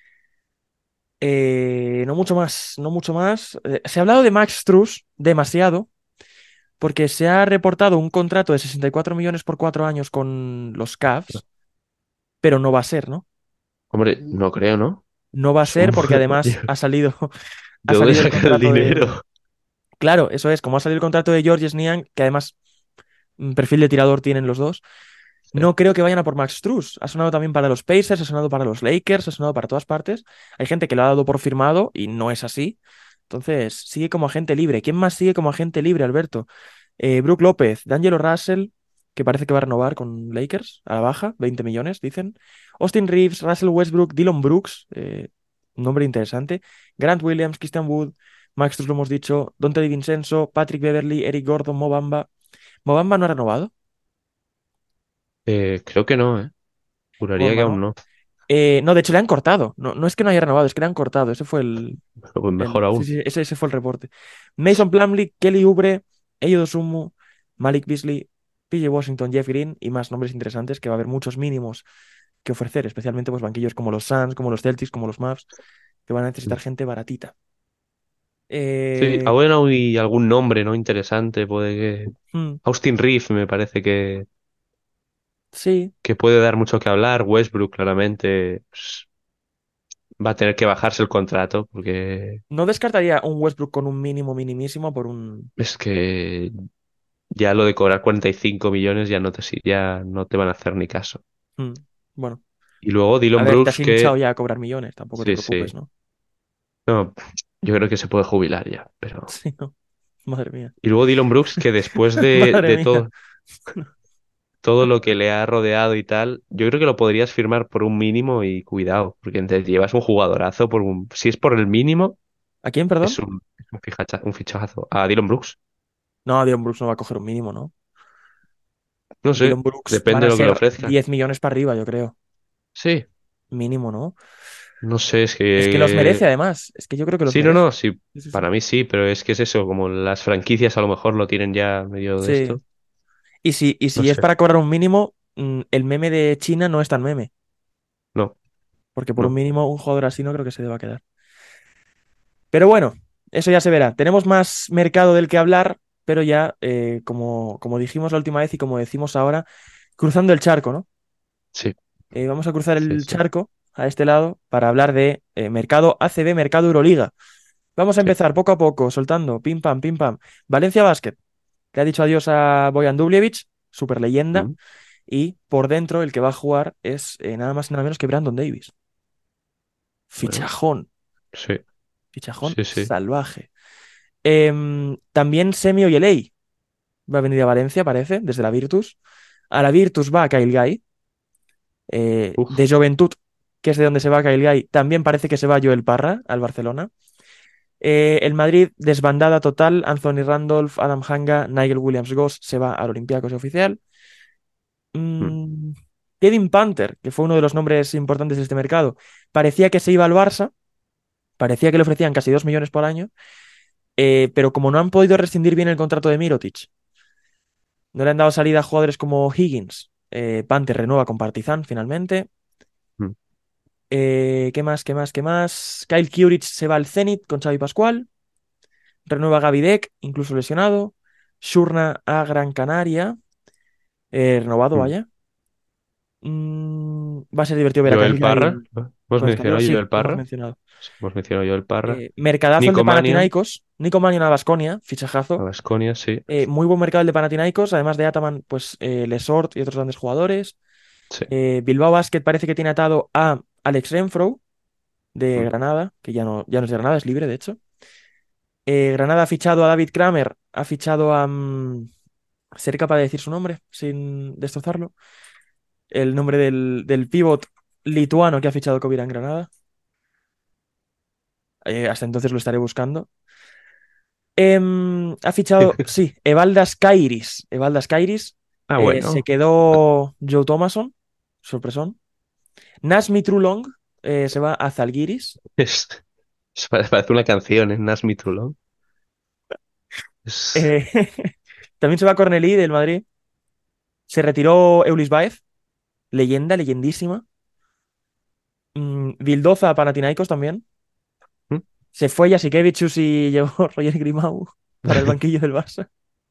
No mucho más, no mucho más. Se ha hablado de Max Strus demasiado, porque se ha reportado un contrato de 64 millones por 4 años con los Cavs, pero no va a ser, ¿no? Hombre, no creo, ¿no? No va a Es un- ser porque además ha salido, ha ¿De dónde salido el saca el contrato de... dinero? Claro, eso es, como ha salido el contrato de Georges Niang, que además perfil de tirador tienen los dos. Sí. No creo que vayan a por Max Strus. Ha sonado también para los Pacers, ha sonado para los Lakers, ha sonado para todas partes. Hay gente que lo ha dado por firmado y no es así. Entonces, sigue como agente libre. ¿Quién más sigue como agente libre, Alberto? Brook López, D'Angelo Russell, que parece que va a renovar con Lakers a la baja, 20 millones, dicen. Austin Reeves, Russell Westbrook, Dillon Brooks, nombre interesante. Grant Williams, Christian Wood, Max Strus lo hemos dicho, Dante DiVincenzo, Patrick Beverly, Eric Gordon, Mo Bamba. Mo Bamba no ha renovado. Creo que no, ¿eh? Mo Juraría que Bamba aún no. no. No, de hecho le han cortado. No, no es que no haya renovado, es que le han cortado. Ese fue Pero pues mejor sí, aún. sí, ese fue el reporte. Mason Plumlee, Kelly Oubre, Eyo Dosunmu, Malik Beasley, PJ Washington, Jeff Green y más nombres interesantes que va a haber muchos mínimos que ofrecer, especialmente pues banquillos como los Suns, como los Celtics, como los Mavs, que van a necesitar gente baratita. Sí, Eh, ahora hay algún nombre, ¿no? Interesante, puede que... hmm, Austin Reeves me parece sí, que puede dar mucho que hablar. Westbrook claramente pues, va a tener que bajarse el contrato porque no descartaría un Westbrook con un mínimo minimísimo por un... es que ya lo de cobrar 45 millones ya no te van a hacer ni caso. hmm, bueno, Y luego a Dylan ver, te has Brooks hinchado que... ya a cobrar millones, tampoco te Sí, preocupes, sí. ¿no? No, yo creo que se puede jubilar ya, pero... Sí, no, madre mía, Y luego Dylan Brooks que después madre de mía. todo lo que le ha rodeado y tal, yo creo que lo podrías firmar por un mínimo y cuidado, porque te llevas un jugadorazo por un... Si es por el mínimo, ¿A quién, perdón? es un fichajazo. A Dylan Brooks. No, Dylan Brooks no va a coger un mínimo, ¿no? No sé, Dylan Brooks van depende a de lo que le ser ofrezcan. 10 millones para arriba, yo creo. Sí, Mínimo, ¿no? no sé, es Es que los merece, que... además. Es que yo creo que los Sí, no, merece. no, sí, Sí, sí, sí. para mí sí, pero es que es eso, como las franquicias a lo mejor lo tienen ya medio de Sí. esto. Y No si es sé, para cobrar un mínimo, el meme de China no es tan meme. no, Porque por un no, mínimo, un jugador así no creo que se deba quedar. Pero bueno, eso ya se verá. Tenemos más mercado del que hablar, pero ya, como dijimos la última vez y como decimos ahora, cruzando el charco, ¿no? sí, Vamos a cruzar sí, el sí, charco a este lado para hablar de mercado ACB, mercado Euroliga. Vamos a sí. empezar poco a poco, soltando, pim pam, pim pam. Valencia Basket, le ha dicho adiós a Bojan Dubljevic, super leyenda, Mm, y por dentro el que va a jugar es nada más y nada menos que Brandon Davis. bueno, Fichajón, sí, fichajón sí, sí. salvaje. También Semi Ojeley va a venir a Valencia, parece, desde la Virtus. A la Virtus va Kyle Guy, de Uf, Juventud, que es de donde se va Kyle Guy. También parece que se va Joel Parra al Barcelona. El Madrid, desbandada total. Anthony Randolph, Adam Hanga, Nigel Williams-Goss se va al Olympiacos oficial. mm, Mm, Kevin Panther, que fue uno de los nombres importantes de este mercado, parecía que se iba al Barça, parecía que le ofrecían casi 2 millones por año, pero como no han podido rescindir bien el contrato de Mirotic, no le han dado salida a jugadores como Higgins, Panther renueva con Partizan finalmente. mm. ¿Qué más? ¿Qué más? ¿Qué más? Kyle Kuric se va al Zenit con Xavi Pascual. Renueva Gaby Deck, incluso lesionado. Shurna a Gran Canaria, renovado, Mm. vaya. Va a ser divertido ver a Joel Kyle Parra, Guy ¿no? ¿Hemos con este lío. mencionado a Sí, Joel lo hemos Parra? mencionado. Sí, hemos mencionado a Joel Parra. Mercadazo el de Nico Mannion, Panathinaikos. Nico Mannion a Baskonia, a fichajazo. Baskonia, sí, Muy buen mercado el de Panathinaikos, además de Ataman, pues Lesort y otros grandes jugadores. sí. Bilbao Basket parece que tiene atado a Alex Renfroe de Mm. Granada, que ya no es de Granada, es libre, de hecho. Granada ha fichado a David Kramer, ha fichado a... ¿seré capaz de decir su nombre sin destrozarlo? El nombre del pívot lituano que ha fichado Covira en Granada. Hasta entonces lo estaré buscando. Ha fichado, sí, Evaldas Kairis. Evaldas Kairis. Ah, Se bueno. quedó Joe Thomason, sorpresón. Nasmi Trulong se va a Zalgiris. Es, parece una canción, es Nas Mi Trulón. Es, Eh, también se va a Cornelí del Madrid. Se retiró Eulis Baez, leyenda, leyendísima. Vildoza a Panathinaikos también. ¿Mm? Se fue Jasikevicius y llegó Roger Grimau para el banquillo del Barça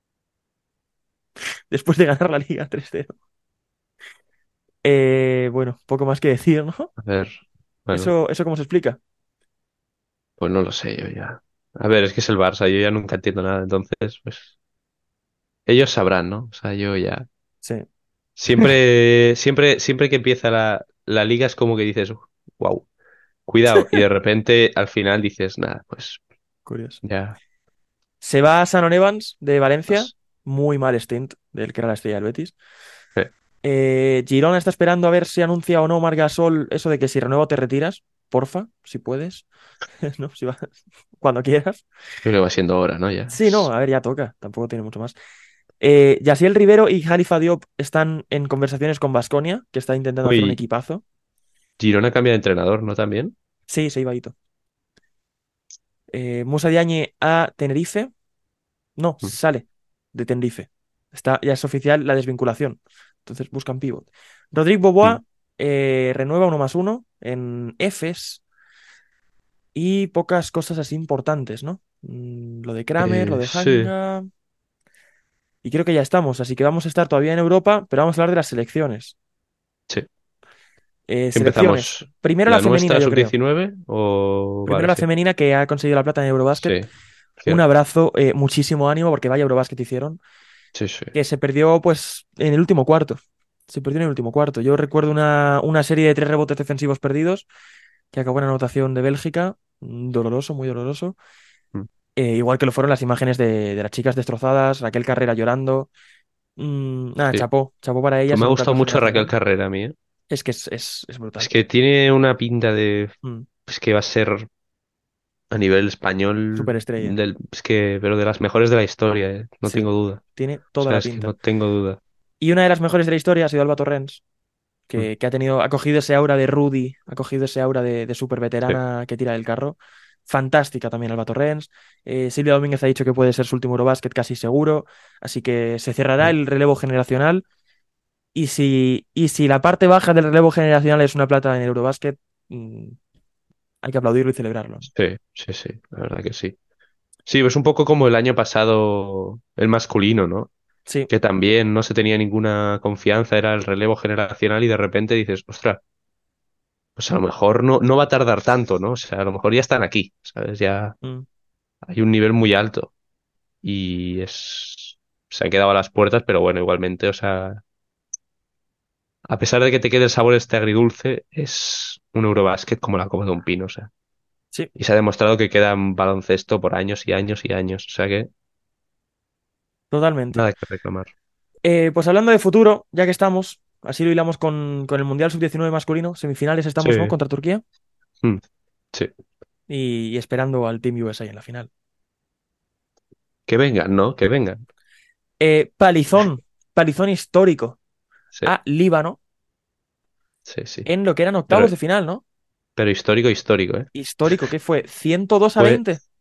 después de ganar la Liga 3-0. Bueno, poco más que decir, ¿no? A ver, bueno, ¿Eso cómo se explica? pues no lo sé yo ya. A ver, es que es el Barça, yo ya nunca entiendo nada, entonces, pues ellos sabrán, ¿no? O sea, yo ya. Sí, Siempre que empieza la liga es como que dices, wow, cuidado, y de repente al final dices, nada, pues curioso. ya. Se va a Sanon Evans de Valencia. Pues, Muy mal stint del que era la estrella del Betis. eh, Girona está esperando a ver si anuncia o no Marc Gasol eso de que si renuevo te retiras. Porfa, si puedes. ¿No? Si vas, cuando quieras. creo que va siendo hora, ¿no? Ya. Sí, no, a ver, ya toca. Tampoco tiene mucho más. Yaciel Rivero y Khalifa Diop están en conversaciones con Baskonia, que está intentando hacer un Uy, equipazo. Girona cambia de entrenador, ¿no? También. Sí, se iba Ito. Musa Diagne a Tenerife. No, Mm, sale de Tenerife. Ya es oficial la desvinculación. Entonces buscan pivot. Rodrigo mm. Boboa renueva 1+1 en Efes y pocas cosas así importantes, ¿no? Lo de Kramer, lo de Sí, Hanga. Y creo que ya estamos, así que vamos a estar todavía en Europa, pero vamos a hablar de las selecciones. sí. Selecciones. ¿Empezamos Primero la la femenina, nuestra yo creo. sub-19 o...? Primero Vale, la sí. femenina que ha conseguido la plata en Eurobasket. Sí, Un cierto. abrazo, muchísimo ánimo, porque vaya Eurobasket hicieron. Sí, sí. Que se perdió pues en el último cuarto. Se perdió en el último cuarto. Yo recuerdo una serie de 3 rebotes defensivos perdidos que acabó en anotación de Bélgica. Doloroso, muy doloroso. Mm. Igual que lo fueron las imágenes de las chicas destrozadas, Raquel Carrera llorando. Nada, Sí. chapó, chapó para Pues ellas me ha en un gustado 14 en la mucho Raquel final. Carrera a mí, ¿eh? Es que es Es brutal. que tiene una pinta de... Mm, Es que va a ser a nivel español, Superestrella. es que, pero de las mejores de la historia, no Sí, tengo duda. tiene O toda sea, la es que pinta. no tengo duda. Y una de las mejores de la historia ha sido Alba Torrens, Mm. ha cogido ese aura de Rudy, ha cogido ese aura de super Sí. veterana que tira del carro. Fantástica también Alba Torrens. Silvia Domínguez ha dicho que puede ser su último Eurobasket casi seguro, así que se cerrará Mm. el relevo generacional. Y si la parte baja del relevo generacional es una plata en Eurobasket, mm, hay que aplaudirlo y celebrarlo. Sí, sí, sí, la verdad que sí. Sí, es un poco como el año pasado el masculino, ¿no? Sí, Que también no se tenía ninguna confianza, era el relevo generacional y de repente dices, ostras, pues a lo mejor no va a tardar tanto, ¿no? O sea, a lo mejor ya están aquí, ¿sabes? Ya mm, hay un nivel muy alto y se han quedado a las puertas, pero bueno, igualmente, o sea, a pesar de que te quede el sabor este agridulce, es un Eurobasket como la copa de un pino, o sea. sí, Y se ha demostrado que queda en baloncesto por años y años y años, o sea que totalmente. nada que reclamar. Pues hablando de futuro, ya que estamos, así lo hilamos con el Mundial Sub-19 masculino, semifinales Sí, estamos, ¿no? Contra Turquía mm, sí. y esperando al Team USA en la final. Que vengan, ¿no? Que vengan. Palizón, palizón histórico Sí, a Líbano sí, sí. en lo que eran octavos Pero, de final, ¿no? pero histórico, histórico, ¿eh? Histórico, ¿qué fue? 102-20. Pues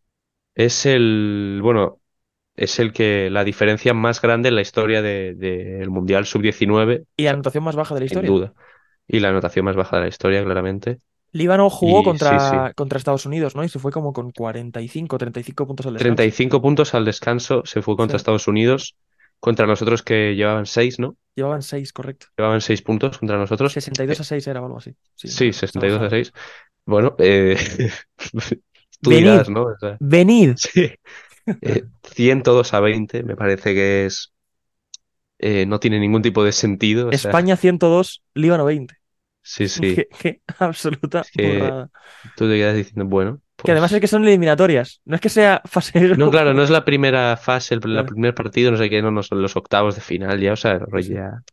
bueno, es el que la diferencia más grande en la historia del Mundial Sub-19, Y o la sea, anotación más baja de la sin historia. duda. Y la anotación más baja de la historia, claramente. Líbano jugó Y sí, sí. contra Estados Unidos, ¿no? Y se fue como con 45, 35 puntos al treinta y descanso. cinco puntos al descanso, se fue Sí, contra Estados Unidos, contra nosotros que llevaban 6, ¿no? llevaban 6, correcto. Llevaban 6 puntos contra nosotros. 62-6 era o algo así. Sí, Sí, esa 62 a bajada. 6. Bueno, tú Venid, dirás, ¿no? O sea, venid. sí. 102-20 me parece que no tiene ningún tipo de sentido. O sea, España 102, Líbano 20. Sí, sí. Qué absoluta Es que burrada. tú te quedas diciendo, bueno, Que además es pues. que son eliminatorias. No es que sea fase de No, claro, no grupos. es la primera fase, el Claro, primer partido, no sé qué, no son los octavos de final ya, o sea, sí, sí. ya.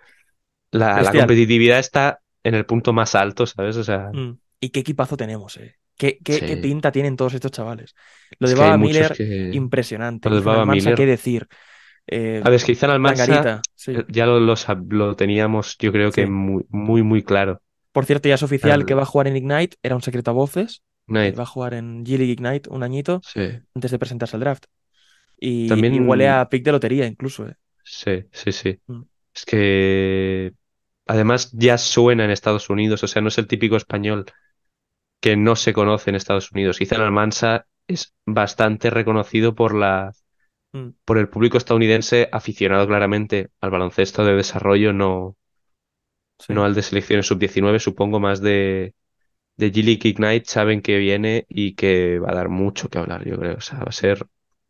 La Bestial. competitividad está en el punto más alto, ¿sabes? O sea, Y qué equipazo tenemos, eh. Qué sí. pinta tienen todos estos chavales. Lo Es de que hay Baba muchos Miller, que. impresionante. Lo de Ethan Baba Almansa, qué Miller. decir. A ver, es que Izan Almansa Langarita, sí, ya lo teníamos, yo creo que sí. muy, muy, muy claro. Por cierto, ya es oficial que Al va a jugar en Ignite, era un secreto a voces. Knight, Va a jugar en G-League Ignite un añito sí. antes de presentarse al draft. Y huele También, a pick de lotería incluso, eh. sí, sí, sí. Mm, Es que además ya suena en Estados Unidos, o sea, no es el típico español que no se conoce en Estados Unidos. Ethan Almansa es bastante reconocido mm, por el público estadounidense aficionado claramente al baloncesto de desarrollo, no, no sí, al de selecciones sub-19, supongo más de G-League Ignite, saben que viene y que va a dar mucho que hablar, yo creo. O sea, va a ser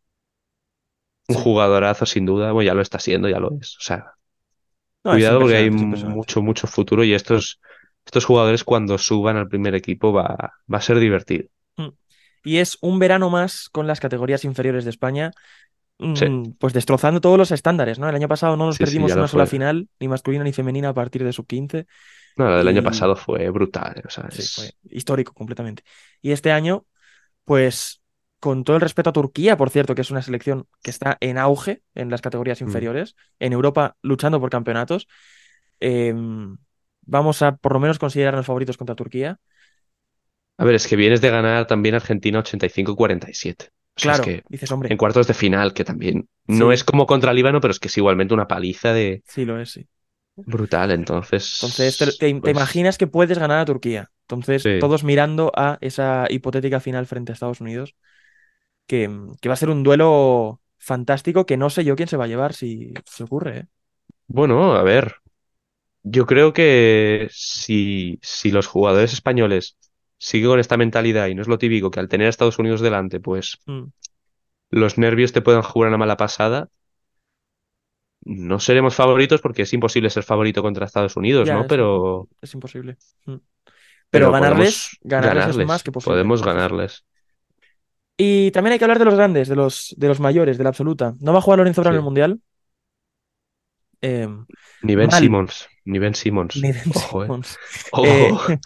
un sí. jugadorazo sin duda, bueno, ya lo está siendo, ya lo es. O sea, No, es cuidado porque hay impresionante, es impresionante. mucho, mucho futuro y estos jugadores cuando suban al primer equipo va a ser divertido. Mm. Y es un verano más con las categorías inferiores de España, Sí, pues destrozando todos los estándares, ¿no? El año pasado no nos sí, sí, ya perdimos lo una sola fue. final, ni masculina ni femenina a partir de sub-15. No, lo del año Y pasado fue brutal, o sea, sí, fue histórico completamente. Y este año, pues, con todo el respeto a Turquía, por cierto, que es una selección que está en auge en las categorías Mm. inferiores, en Europa luchando por campeonatos, eh, vamos a por lo menos considerarnos favoritos contra Turquía. A ver, es que vienes de ganar también Argentina 85-47. O sea, es Claro, que dices, en hombre, cuartos de final, que también no es sí, como contra Líbano, pero es que es igualmente una paliza de sí lo es, sí. brutal. Entonces, Entonces, te pues imaginas que puedes ganar a Turquía. Entonces, sí. todos mirando a esa hipotética final frente a Estados Unidos, que va a ser un duelo fantástico que no sé yo quién se va a llevar si se ocurre, ¿eh? Bueno, a ver, yo creo que si los jugadores españoles siguen con esta mentalidad y no es lo típico que al tener a Estados Unidos delante, pues Mm, los nervios te puedan jugar una mala pasada, no seremos favoritos porque es imposible ser favorito contra Estados Unidos, ya, ¿no? es imposible. Mm. Pero Pero ganarles es más que posible. podemos Sí, sí. ganarles. Y también hay que hablar de los grandes, de los mayores, de la absoluta. No va a jugar Lorenzo Brown en el Sí. Mundial. Eh, Ni Ben mal, Simmons, ni Ben Simmons. ni Ben Ojo, eh. Simmons. Eh, Ojo.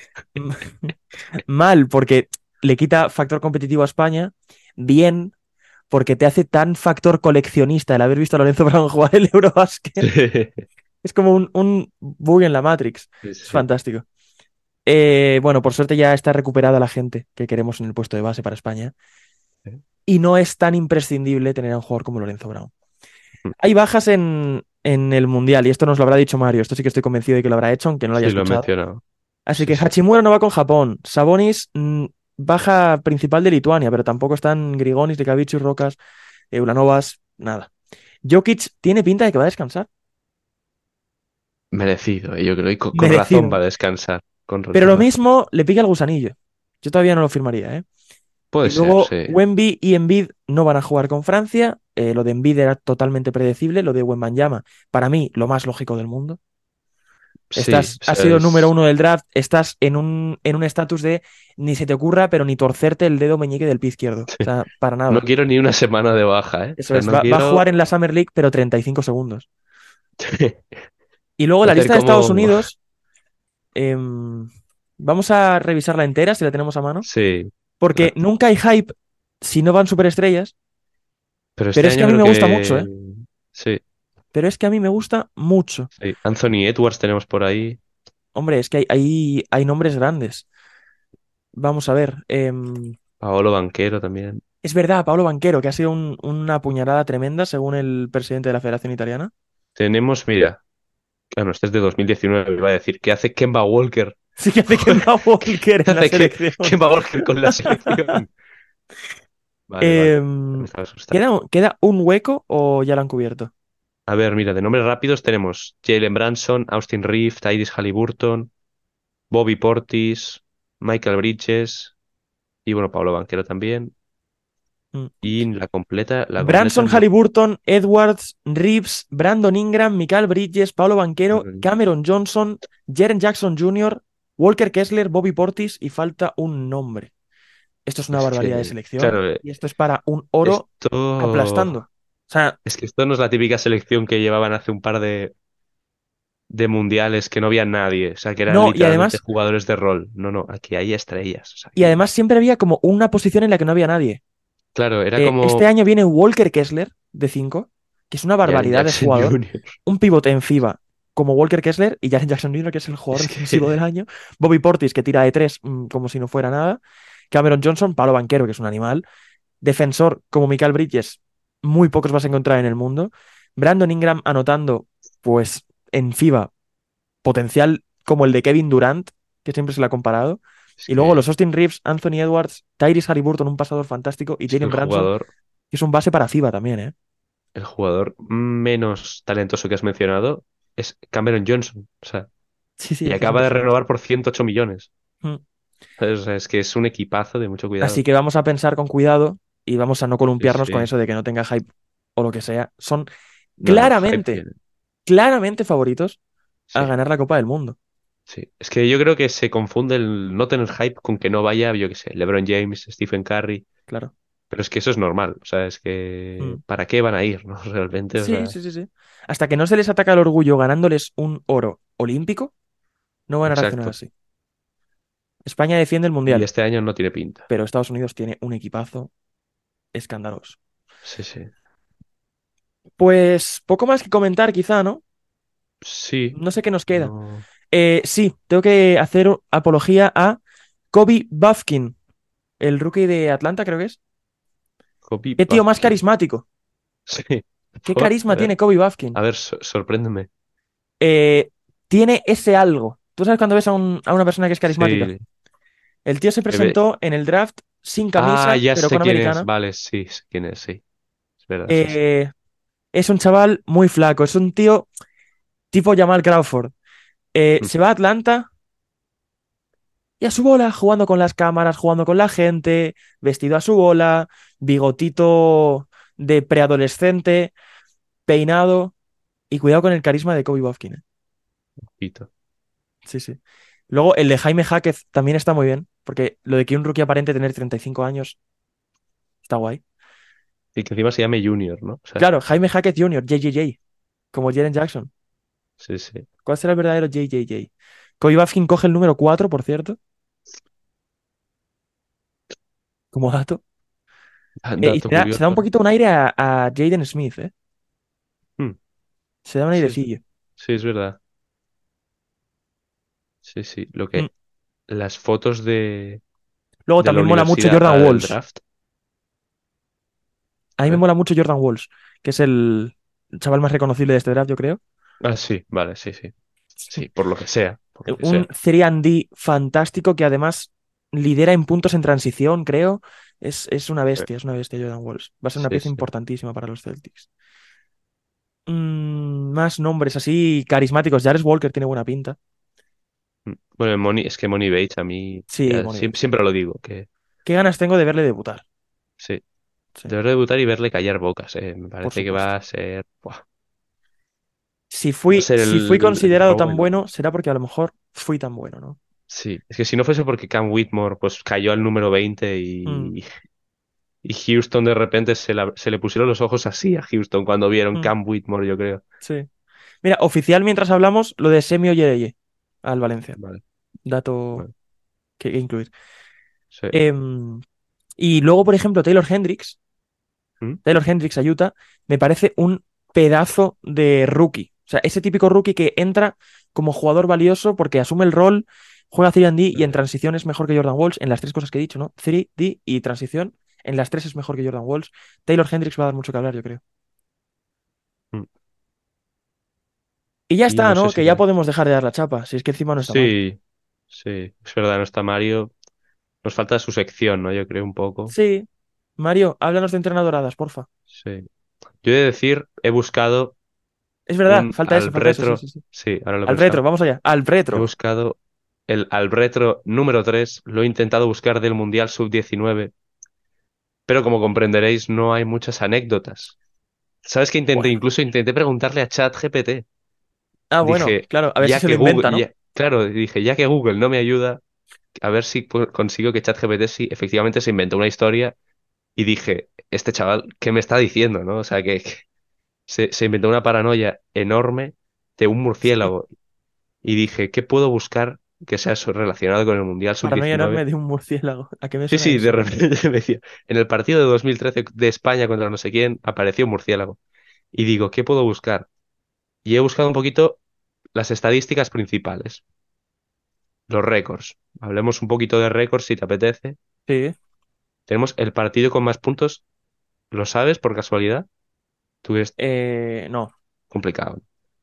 mal, porque le quita factor competitivo a España. Bien, porque te hace tan factor coleccionista el haber visto a Lorenzo Brown jugar el Eurobasket. Es como un bug en la Matrix. Sí, Es sí. fantástico. Bueno, por suerte ya está recuperada la gente que queremos en el puesto de base para España. Sí. Y no es tan imprescindible tener a un jugador como Lorenzo Brown. Hay bajas en el Mundial, y esto nos lo habrá dicho Mario. Esto sí que estoy convencido de que lo habrá hecho, aunque no lo haya Sí, lo he escuchado. mencionado. Así Sí, que sí. Hachimura no va con Japón. Sabonis, baja principal de Lituania, pero tampoco están Grigonis, Likavichus, Rocas, Ulanovas, nada. Jokic tiene pinta de que va a descansar. Merecido, yo creo. Y con razón Merecido. va a descansar. Con Pero toda lo razón. mismo le pica el gusanillo. Yo todavía no lo firmaría, ¿eh? Puede Y ser, luego sí. Wemby y Embiid no van a jugar con Francia. Lo de Embiid era totalmente predecible. Lo de Wembanyama, para mí, lo más lógico del mundo. Sí, o Has sea, sido número uno del draft, estás en un estatus de ni se te ocurra, pero ni torcerte el dedo meñique del pie izquierdo. O sea, para no nada. quiero ni una semana de baja, ¿eh? O Eso sea, es, no va a quiero jugar en la Summer League, pero 35 segundos. Y luego la hacer lista de Estados como. Unidos, em, vamos a revisarla entera si la tenemos a mano, Sí, porque claro. nunca hay hype si no van superestrellas, Pero pero este es que año a mí creo me gusta mucho, ¿eh? que. Sí, Pero es que a mí me gusta mucho. sí. Anthony Edwards tenemos por ahí. Hombre, es que hay nombres grandes. Vamos a ver. Paolo Banquero también. Es verdad, Pablo Banquero, que ha sido una puñalada tremenda, según el presidente de la Federación Italiana. Tenemos, mira, claro, este es de 2019, iba a decir, ¿qué hace Kemba Walker? Sí que hace Kemba Walker ¿Qué en la hace selección. Kemba Walker con la selección? Vale, vale. Me Em, estaba asustando. ¿queda un hueco o ya lo han cubierto? A ver, mira, de nombres rápidos tenemos Jalen Branson, Austin Reeves, Tyrese Halliburton, Bobby Portis, Michael Bridges y bueno, Pablo Banquero también. Mm. Y la completa Branson no. Halliburton, Edwards, Reeves, Brandon Ingram, Michael Bridges, Paulo Banquero, Cameron Johnson, Jaren Jackson Jr., Walker Kessler, Bobby Portis y falta un nombre. Esto es una Es barbaridad de que, selección claro, y esto es para un oro aplastando. esto. O sea, Es que esto no es la típica selección que llevaban hace un par de mundiales que no había nadie. O sea, que eran no, literalmente jugadores de rol. No, no, aquí hay estrellas. O sea, y aquí. además siempre había como una posición en la que no había nadie. Claro, era Este como año viene Walker Kessler de 5, que es una Jaren barbaridad de Jackson jugador. Jr. Un pivote en FIBA como Walker Kessler y Jaren Jackson Jr., que es el jugador Es defensivo del que. año. Bobby Portis, que tira de 3 como si no fuera nada. Cameron Johnson, palo banquero, que es un animal. Defensor como Michael Bridges, muy pocos vas a encontrar en el mundo. Brandon Ingram anotando, pues en FIBA, potencial como el de Kevin Durant, que siempre se le ha comparado. Es Y luego los que Austin Reeves, Anthony Edwards, Tyrese Halliburton, un pasador fantástico, y es que Jalen Branson, que es un base para FIBA también, ¿eh? el jugador menos talentoso que has mencionado es Cameron Johnson. O sea, Sí, sí, y es que es acaba de impresionante. renovar por 108 millones. Mm. O sea, es que es un equipazo de mucho Así cuidado. que vamos a pensar con cuidado y vamos a no Sí, columpiarnos con sí. eso de que no tenga hype o lo que sea. Son No, no, hype claramente, tiene. claramente favoritos a Sí, ganar la Copa del Mundo. sí. Es que yo creo que se confunde el no tener hype con que no vaya, yo qué sé, LeBron James, Stephen Curry. Claro. Pero es que eso es normal. O sea, es que Mm. ¿para qué van a ir, no? Realmente, o Sí, sea, sí, sí, sí. Hasta que no se les ataca el orgullo ganándoles un oro olímpico, no van a reaccionar exacto. así. España defiende el Y mundial, este año no tiene pinta. pero Estados Unidos tiene un equipazo escandaloso. Sí, sí. Pues poco más que comentar, quizá, ¿no? Sí, No sé qué nos queda. no. Sí, tengo que hacer apología a Kobe Bufkin, el rookie de Atlanta, creo que es. Kobe ¿Qué tío más Bufkin. carismático? Sí. ¿Qué Por, carisma tiene Kobe Bufkin? a ver, sorpréndeme. Eh, Tiene ese algo. ¿Tú sabes cuando ves a una persona que es carismática? Sí. El tío se que ve- presentó en el draft sin Ah, camisa, ya pero sé con quién es. americana. Vale, sí, sé quién es, sí. Es verdad, sí, sí. Eh, es un chaval muy flaco, es un tío tipo Jamal Crawford. Mm. Se va a Atlanta y a su bola, jugando con las cámaras, jugando con la gente, vestido a su bola, bigotito de preadolescente, peinado y cuidado con el carisma de Kobe Bufkin. Ojito. Sí, sí. Luego el de Jaime Jaquez también está muy bien, porque lo de que un rookie aparente tener 35 años está guay. Y que encima se llame Junior, ¿no? O sea, Claro, Jaime Jaquez Jr., JJJ, como Jaren Jackson. sí, sí. ¿Cuál será el verdadero JJJ? Kobe Bufkin coge el número 4, por cierto, como dato. Y Dato se da un curioso. poquito un aire a Jaden Smith, ¿eh? Mm, Se da un sí, airecillo. sí, es verdad. Sí, sí. Mm. Las fotos Luego de la también mola mucho universidad Jordan del Walsh. draft. A A mí me ver. mola mucho Jordan Walsh, que es el chaval más reconocible de este draft, yo creo. Ah, sí, vale, sí, sí. Sí, por lo que sea, por lo que Un sea. 3&D fantástico que además lidera en puntos en transición, creo. Sí, Es una bestia Jordan Walsh. Va a ser una sí, pieza sí. importantísima para los Celtics. Más nombres así carismáticos. Jarvis Walker tiene buena pinta. Bueno, es que Money Bates a mí Sí, ya Money siempre, Bates. siempre lo digo, que ¿Qué ganas tengo de verle debutar? sí. Sí, Deberá debutar y verle callar bocas, Me por parece que supuesto. va a ser. Buah, Si va a ser si fui el considerado robo tan del bueno, año. será porque a lo mejor fui tan bueno, ¿no? Sí, es que si no fuese porque Cam Whitmore pues cayó al número 20 Mm, y Houston de repente se le pusieron los ojos así a Houston cuando vieron mm, Cam Whitmore, yo creo. sí. Mira, oficial mientras hablamos, lo de Semi Ojereye al Valencia. Vale, Dato vale. que incluir. Sí. Em, y luego, por ejemplo, ¿Mm? Taylor Hendricks a Utah, me parece un pedazo de rookie. O sea, ese típico rookie que entra como jugador valioso porque asume el rol, juega 3&D y en transición es mejor que Jordan Walsh, en las tres cosas que he dicho, ¿no? 3D y transición, en las tres es mejor que Jordan Walsh. Taylor Hendricks va a dar mucho que hablar, yo creo. Mm. Y ya Y está, no sé ¿no? si Que ya podemos dejar de dar la chapa, si es que encima no está Mario. Sí, sí, es verdad, no está Mario. Nos falta su sección, ¿no? Yo creo un poco. Sí. Mario, háblanos de entrenadoradas, porfa. Sí. Yo he de decir, he buscado Es verdad, un falta eso, sí, Albretro. sí, sí. Sí, ahora lo he Al retro, pensado. vamos allá. Al He retro. buscado el Albretro número 3. Lo he intentado buscar del Mundial Sub-19 pero como comprenderéis, no hay muchas anécdotas. ¿Sabes qué intenté? Bueno. Incluso intenté preguntarle a ChatGPT. Ah, bueno, Dije, claro, a ver si ya se lo que inventa, Google, ¿no? claro, dije, ya que Google no me ayuda, a ver si consigo que ChatGPT sí, efectivamente se inventó una historia y dije, este chaval, ¿qué me está diciendo, no? O sea, que se inventó una paranoia enorme de un Sí. murciélago y dije, ¿qué puedo buscar que sea relacionado con el Mundial Paranoia enorme Sub-19? de un murciélago. ¿A qué me Sí, suena sí, de eso? repente me decía, en el partido de 2013 de España contra no sé quién apareció un murciélago. Y digo, ¿qué puedo buscar? Y he buscado un poquito las estadísticas principales, los récords. Hablemos un poquito de récords si te apetece. Sí. Tenemos el partido con más puntos, ¿lo sabes por casualidad? Tú eres No. complicado.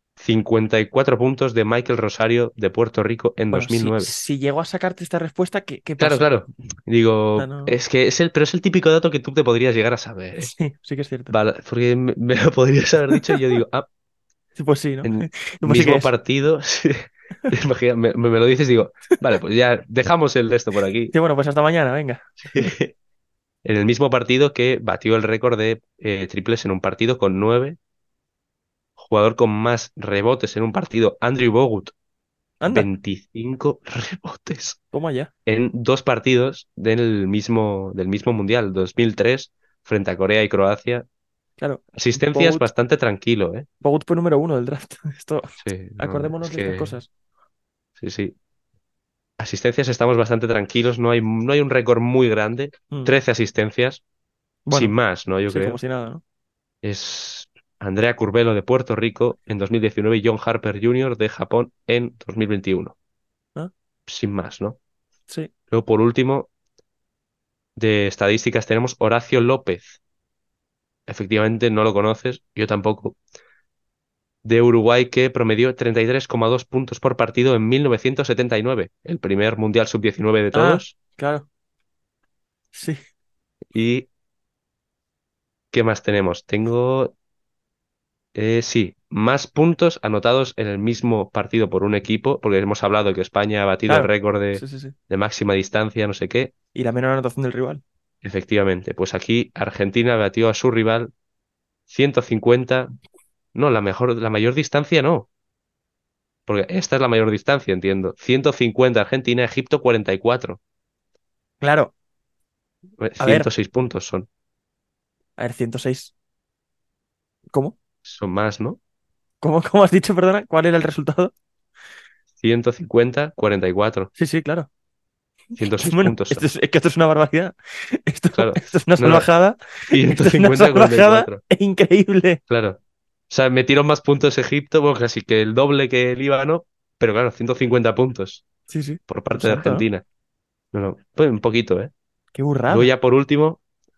54 puntos de Michael Rosario de Puerto Rico en Bueno, si, 2009. si llego a sacarte esta respuesta, ¿qué Claro, pasó? claro. O sea, Digo, no. es que pero es el típico dato que tú te podrías llegar a saber, ¿eh? Sí, sí que es cierto. Vale, porque me lo podrías haber dicho y yo digo, ah, Sí, pues sí, ¿no? en Pues sí que mismo es. partido, sí. Imagina, me lo dices y digo, vale, pues ya dejamos el de esto por aquí. Sí, bueno, pues hasta mañana, venga. En el mismo partido que batió el récord de triples en un partido con 9, jugador con más rebotes en un partido, Andrew Bogut, Anda, 25 rebotes toma ya. en dos partidos del mismo Mundial, 2003, frente a Corea y Croacia. Claro, Asistencias Bogut, bastante tranquilo, ¿eh? Bogut fue número uno del draft. Esto, Sí, no, es acordémonos de estas que, cosas. sí, sí. Asistencias estamos bastante tranquilos, no hay un récord muy grande. Mm. 13 asistencias, sin Bueno, más, ¿no? Yo sí, como creo. si nada, ¿no? Es Andrea Curvelo de Puerto Rico en 2019 y John Harper Jr. de Japón en 2021. ¿Ah? Sin más, ¿no? Sí. Luego, por último, de estadísticas tenemos Horacio López. Efectivamente, no lo conoces, yo tampoco. De Uruguay que promedió 33,2 puntos por partido en 1979, el primer Mundial Sub-19 de Ah, todos. claro. Sí. ¿Y qué más tenemos? Sí, más puntos anotados en el mismo partido por un equipo, porque hemos hablado que España ha batido el Claro. récord de, Sí, sí, sí. de máxima distancia, no sé qué. Y la menor anotación del rival. Efectivamente, pues aquí Argentina batió a su rival 150. No, la mayor distancia no, porque esta es la mayor distancia, entiendo. 150 Argentina, Egipto 44. Claro. A ver, 106 puntos a ver, 106. ¿Cómo? son más, ¿no? ¿Cómo has dicho, perdona? ¿Cuál era el resultado? 150, 44. Sí, sí, claro. 106 Bueno, puntos es que esto es una barbaridad. Esto, Claro, esto es una no, no, salvajada. Esto es una 150, salvajada 44. increíble. Claro. O sea, metieron más puntos Egipto, bueno, casi que el doble que el Líbano, pero claro, 150 puntos Sí, sí. por Dios parte de santo, ¿no? Argentina. No, no, pues un poquito, ¿eh? Qué Luego burrada. ya por último,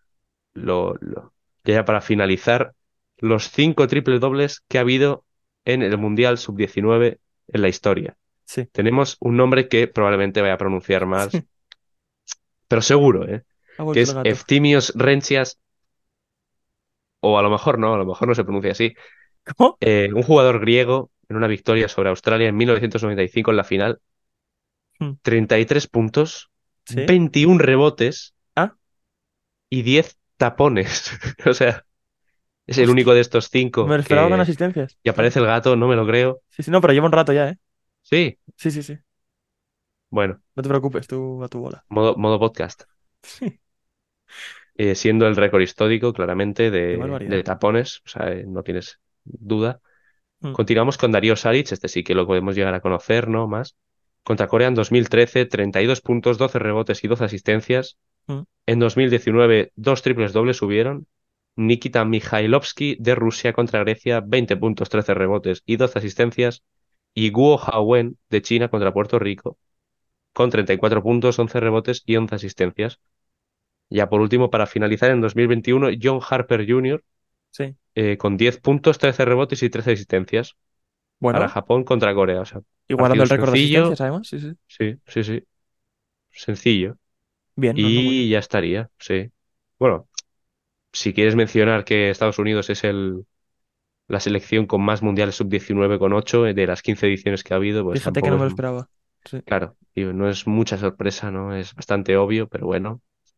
ya para finalizar, los 5 triple dobles que ha habido en el Mundial Sub-19 en la historia. Sí. Tenemos un nombre que probablemente vaya a pronunciar mal, pero seguro, ¿eh? Ha Que vuelto el es gato. Eftimios Rencias, o a lo mejor no se pronuncia así. ¿Cómo? Un jugador griego en una victoria sobre Australia en 1995 en la final, Mm. 33 puntos, Sí. 21 rebotes Ah, y 10 tapones. O sea, es el hostia. único de estos Me 5 lo esperaba con que asistencias. y Claro. aparece el gato, no me lo creo. Sí, sí, no, pero lleva un rato ya, ¿eh? Sí, Sí, sí, sí. bueno, No te preocupes, tú a tu bola. modo podcast. Sí. Siendo el récord histórico, claramente, Qué de barbaridad. tapones, o sea, no tienes duda. Mm, Continuamos con Darío Saric, este sí que lo podemos llegar a conocer, ¿no? Más. Contra Corea en 2013, 32 puntos, 12 rebotes y 12 asistencias. mm. En 2019, dos triples dobles subieron. Nikita Mikhailovsky de Rusia contra Grecia, 20 puntos, 13 rebotes y 12 asistencias. Y Guo Hawen de China contra Puerto Rico, con 34 puntos, 11 rebotes y 11 asistencias. Ya por último, para finalizar, en 2021, John Harper Jr. Sí. Con 10 puntos, 13 rebotes y 13 asistencias para Bueno, Japón contra Corea. O sea, igualando partido el récord de sencillo, asistencias, además. Sí, sí. sí, sí, sí, sencillo. Bien, no, no, muy Y bien. ya estaría, sí. Bueno, si quieres mencionar que Estados Unidos es la selección con más mundiales sub-19 con 8 de las 15 ediciones que ha habido, pues Fíjate que no tampoco me es, lo esperaba. Sí. claro, digo, no es mucha sorpresa, ¿no? Es bastante obvio, pero bueno.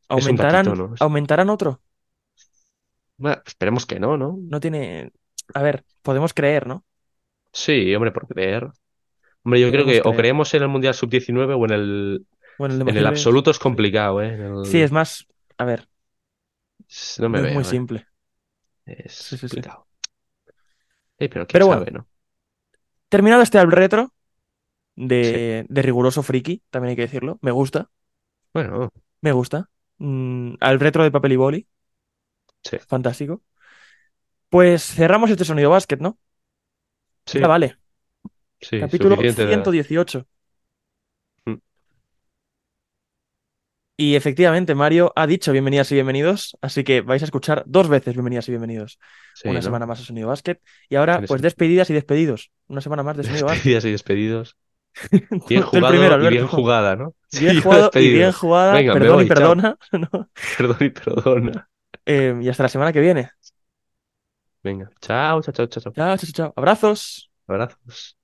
Es un datito, ¿Aumentarán, ¿no? aumentarán otro? Bueno, esperemos que no, ¿no? No tiene. A ver, podemos creer, ¿no? Sí, hombre, por creer. Hombre, yo creo Podemos que o creer. creemos en el Mundial Sub-19 o Bueno, el de en el mayores. absoluto es Sí. complicado, ¿eh? Sí, es más. A ver, No me no es muy veo, ¿eh? simple. Sí, Es sí, sí. complicado. Pero quién Pero bueno, sabe, ¿no? terminado este al retro Sí. de riguroso friki, también hay que decirlo. Me gusta, Bueno, me gusta. Al retro de papel y boli, sí. fantástico. Pues cerramos este sonido básquet, ¿no? Ya Sí, vale. sí, Capítulo suficiente de... 118. Mm, Y efectivamente, Mario ha dicho bienvenidas y bienvenidos, así que vais a escuchar dos veces bienvenidas y bienvenidos. Sí, Una ¿no? semana más a Sonido Básquet. Y ahora, Tiene pues sentido. despedidas y despedidos. Una semana más de Sonido Básquet. Despedidas y despedidos. Bien Tú el primero, jugado y bien Alberto. jugada, ¿no? Bien Sí, yo jugado y bien despedido. jugada, Venga, me perdón y voy, chao. perdona. ¿No? Perdón y perdona. Y hasta la semana que viene. Venga, chao, chao, chao, chao, chao. Chao, chao, chao. Abrazos. Abrazos.